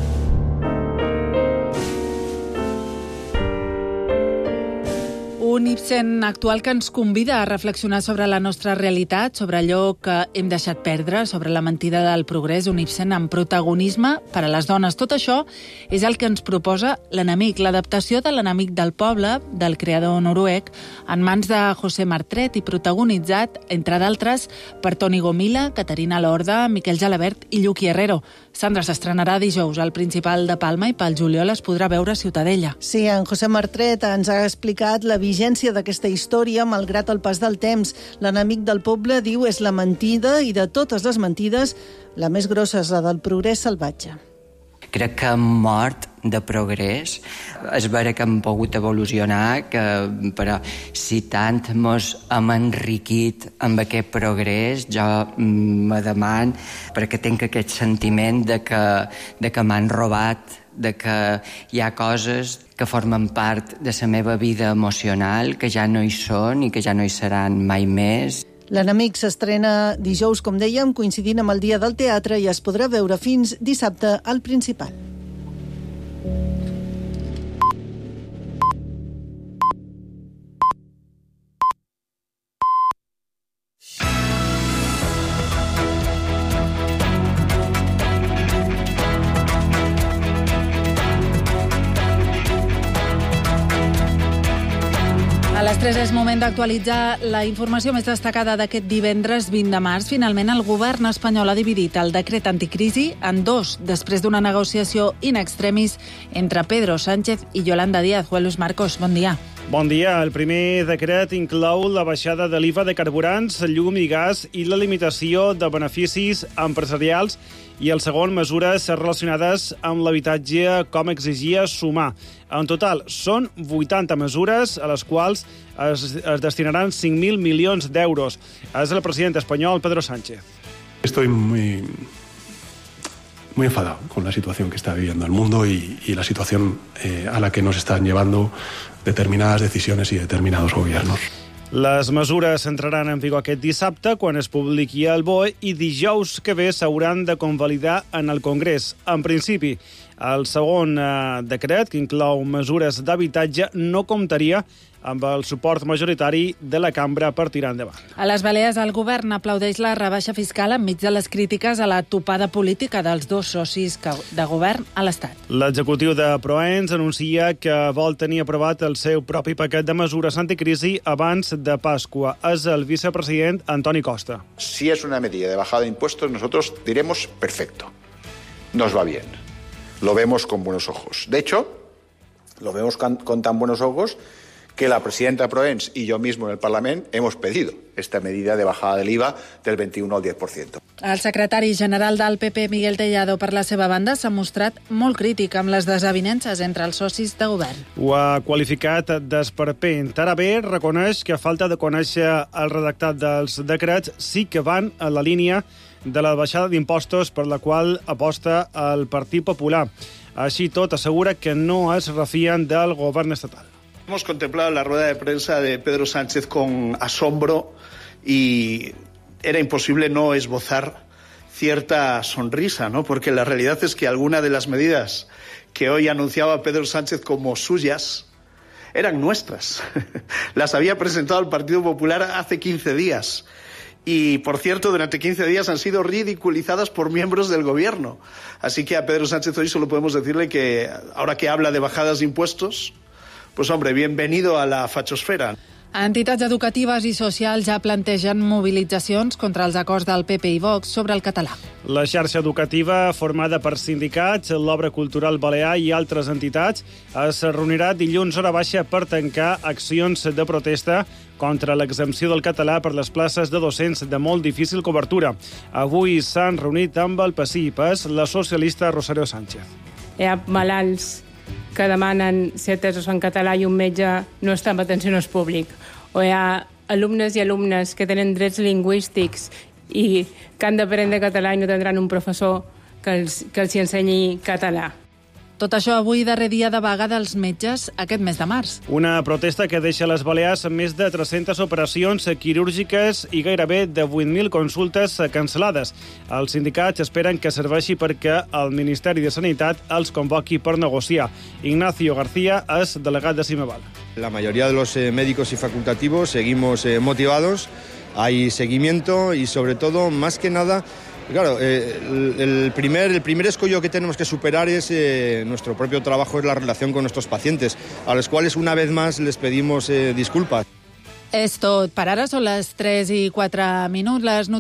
[SPEAKER 1] Un Ibsen actual que ens convida a reflexionar sobre la nostra realitat, sobre allò que hem deixat perdre, sobre la mentida del progrés, un Ibsen amb protagonisme per a les dones. Tot això és el que ens proposa L'enemic, l'adaptació de L'enemic del poble, del creador noruec, en mans de José Martret i protagonitzat, entre d'altres, per Toni Gomila, Caterina Lorda, Miquel Jalabert i Lluqui Herrero. Sandra, s'estrenarà dijous al Principal de Palma i pel juliol es podrà veure a Ciutadella.
[SPEAKER 25] Sí, en José Martret ens ha explicat la vigència d'aquesta història malgrat el pas del temps. L'enemic del poble, diu, és la mentida i de totes les mentides, la més grossa és la del progrés salvatge.
[SPEAKER 4] Crec que hem mort de progrés. És vera que hem pogut evolucionar, que, però si tant mos hem enriquit amb aquest progrés, jo me deman, perquè tinc aquest sentiment de que, de que m'han robat, de que hi ha coses que formen part de la meva vida emocional, que ja no hi són i que ja no hi seran mai més.
[SPEAKER 25] L'enemic s'estrena dijous, com dèiem, coincidint amb el Dia del Teatre i es podrà veure fins dissabte al Principal.
[SPEAKER 1] A les tres és moment d'actualitzar la informació més destacada d'aquest divendres vint de març. Finalment, el govern espanyol ha dividit el decret anticrisi en dos, després d'una negociació in extremis entre Pedro Sánchez i Yolanda Díaz. Juan Luis Marcos, bon dia.
[SPEAKER 5] Bon dia. El primer decret inclou la baixada de l'I V A de carburants, llum i gas i la limitació de beneficis empresarials, i el segon, mesures relacionades amb l'habitatge, com exigia Sumar. En total, són vuitanta mesures, a les quals es, es destinaran cinc mil milions d'euros. És el president espanyol, Pedro Sánchez.
[SPEAKER 6] Estoy muy, muy enfadado con la situación que está viviendo el mundo y, y la situación eh, a la que nos están llevando determinadas decisiones y determinados gobiernos.
[SPEAKER 5] Les mesures entraran en vigor aquest dissabte, quan es publiqui el B O E, i dijous que ve s'hauran de convalidar en el Congrés. En principi, el segon eh, decret, que inclou mesures d'habitatge, no comptaria amb el suport majoritari de la cambra per tirar endavant.
[SPEAKER 1] A les Balears, el govern aplaudeix la rebaixa fiscal enmig de les crítiques a la topada política dels dos socis de govern a l'Estat.
[SPEAKER 5] L'executiu de Proens anuncia que vol tenir aprovat el seu propi paquet de mesures anticrisi abans de Pasqua. És el vicepresident Antoni Costa.
[SPEAKER 13] Si es una medida de bajada de impuestos, nosotros diremos perfecto. Nos va bien. Lo vemos con buenos ojos. De hecho, lo vemos con, con tan buenos ojos que la presidenta Proens y yo mismo en el Parlament hemos pedido esta medida de bajada del I V A del veintiuno al diez por ciento.
[SPEAKER 1] El secretari general del P P, Miguel Tellado, per la seva banda, s'ha mostrat molt crític amb les desavinences entre els socis de govern.
[SPEAKER 5] Ho ha qualificat d'esperpent. Ara bé, reconeix que a falta de conèixer el redactat dels decrets sí que van a la línia de la baixada d'impostos per la qual aposta el Partit Popular. Així tot, assegura que no es refien del govern estatal.
[SPEAKER 16] Hemos contemplado la rueda de prensa de Pedro Sánchez con asombro y era imposible no esbozar cierta sonrisa, ¿no? Porque la realidad es que algunas de las medidas que hoy anunciaba Pedro Sánchez como suyas eran nuestras. Las había presentado el Partido Popular hace quince días. Y, por cierto, durante quince días han sido ridiculizadas por miembros del gobierno. Así que a Pedro Sánchez hoy solo podemos decirle que, ahora que habla de bajadas de impuestos, pues hombre, bienvenido a la fachosfera.
[SPEAKER 1] Entitats educatives i socials ja plantegen mobilitzacions contra els acords del P P i Vox sobre el català.
[SPEAKER 5] La xarxa educativa, formada per sindicats, l'Obra Cultural Balear i altres entitats, es reunirà dilluns hora baixa per tancar accions de protesta contra l'exempció del català per les places de docents de molt difícil cobertura. Avui s'han reunit amb el P S I P, la socialista Rosario Sánchez.
[SPEAKER 17] Hi ha malalts que demanen ser atesos en català i un metge no està en atenció públic. O hi ha alumnes i alumnes que tenen drets lingüístics i que han d'aprendre català i no tindran un professor que els, que els ensenyi català.
[SPEAKER 1] Tot això avui, darrer dia de vaga dels metges aquest mes de març.
[SPEAKER 5] Una protesta que deixa les Balears amb més de tres-centes operacions quirúrgiques i gairebé de vuit mil consultes cancel·lades. Els sindicats esperen que serveixi perquè el Ministeri de Sanitat els convoqui per negociar. Ignacio García és delegat de Cimeval.
[SPEAKER 3] La mayoría de los eh, médicos y facultativos seguimos eh, motivados, hay seguimiento y sobre todo, más que nada, claro, eh, el, el, primer, el primer escollo que tenemos que superar es eh, nuestro propio trabajo, es la relación con nuestros pacientes, a los cuales una vez más les pedimos eh, disculpas.
[SPEAKER 1] És tot per ara, són les tres i quatre minuts. Les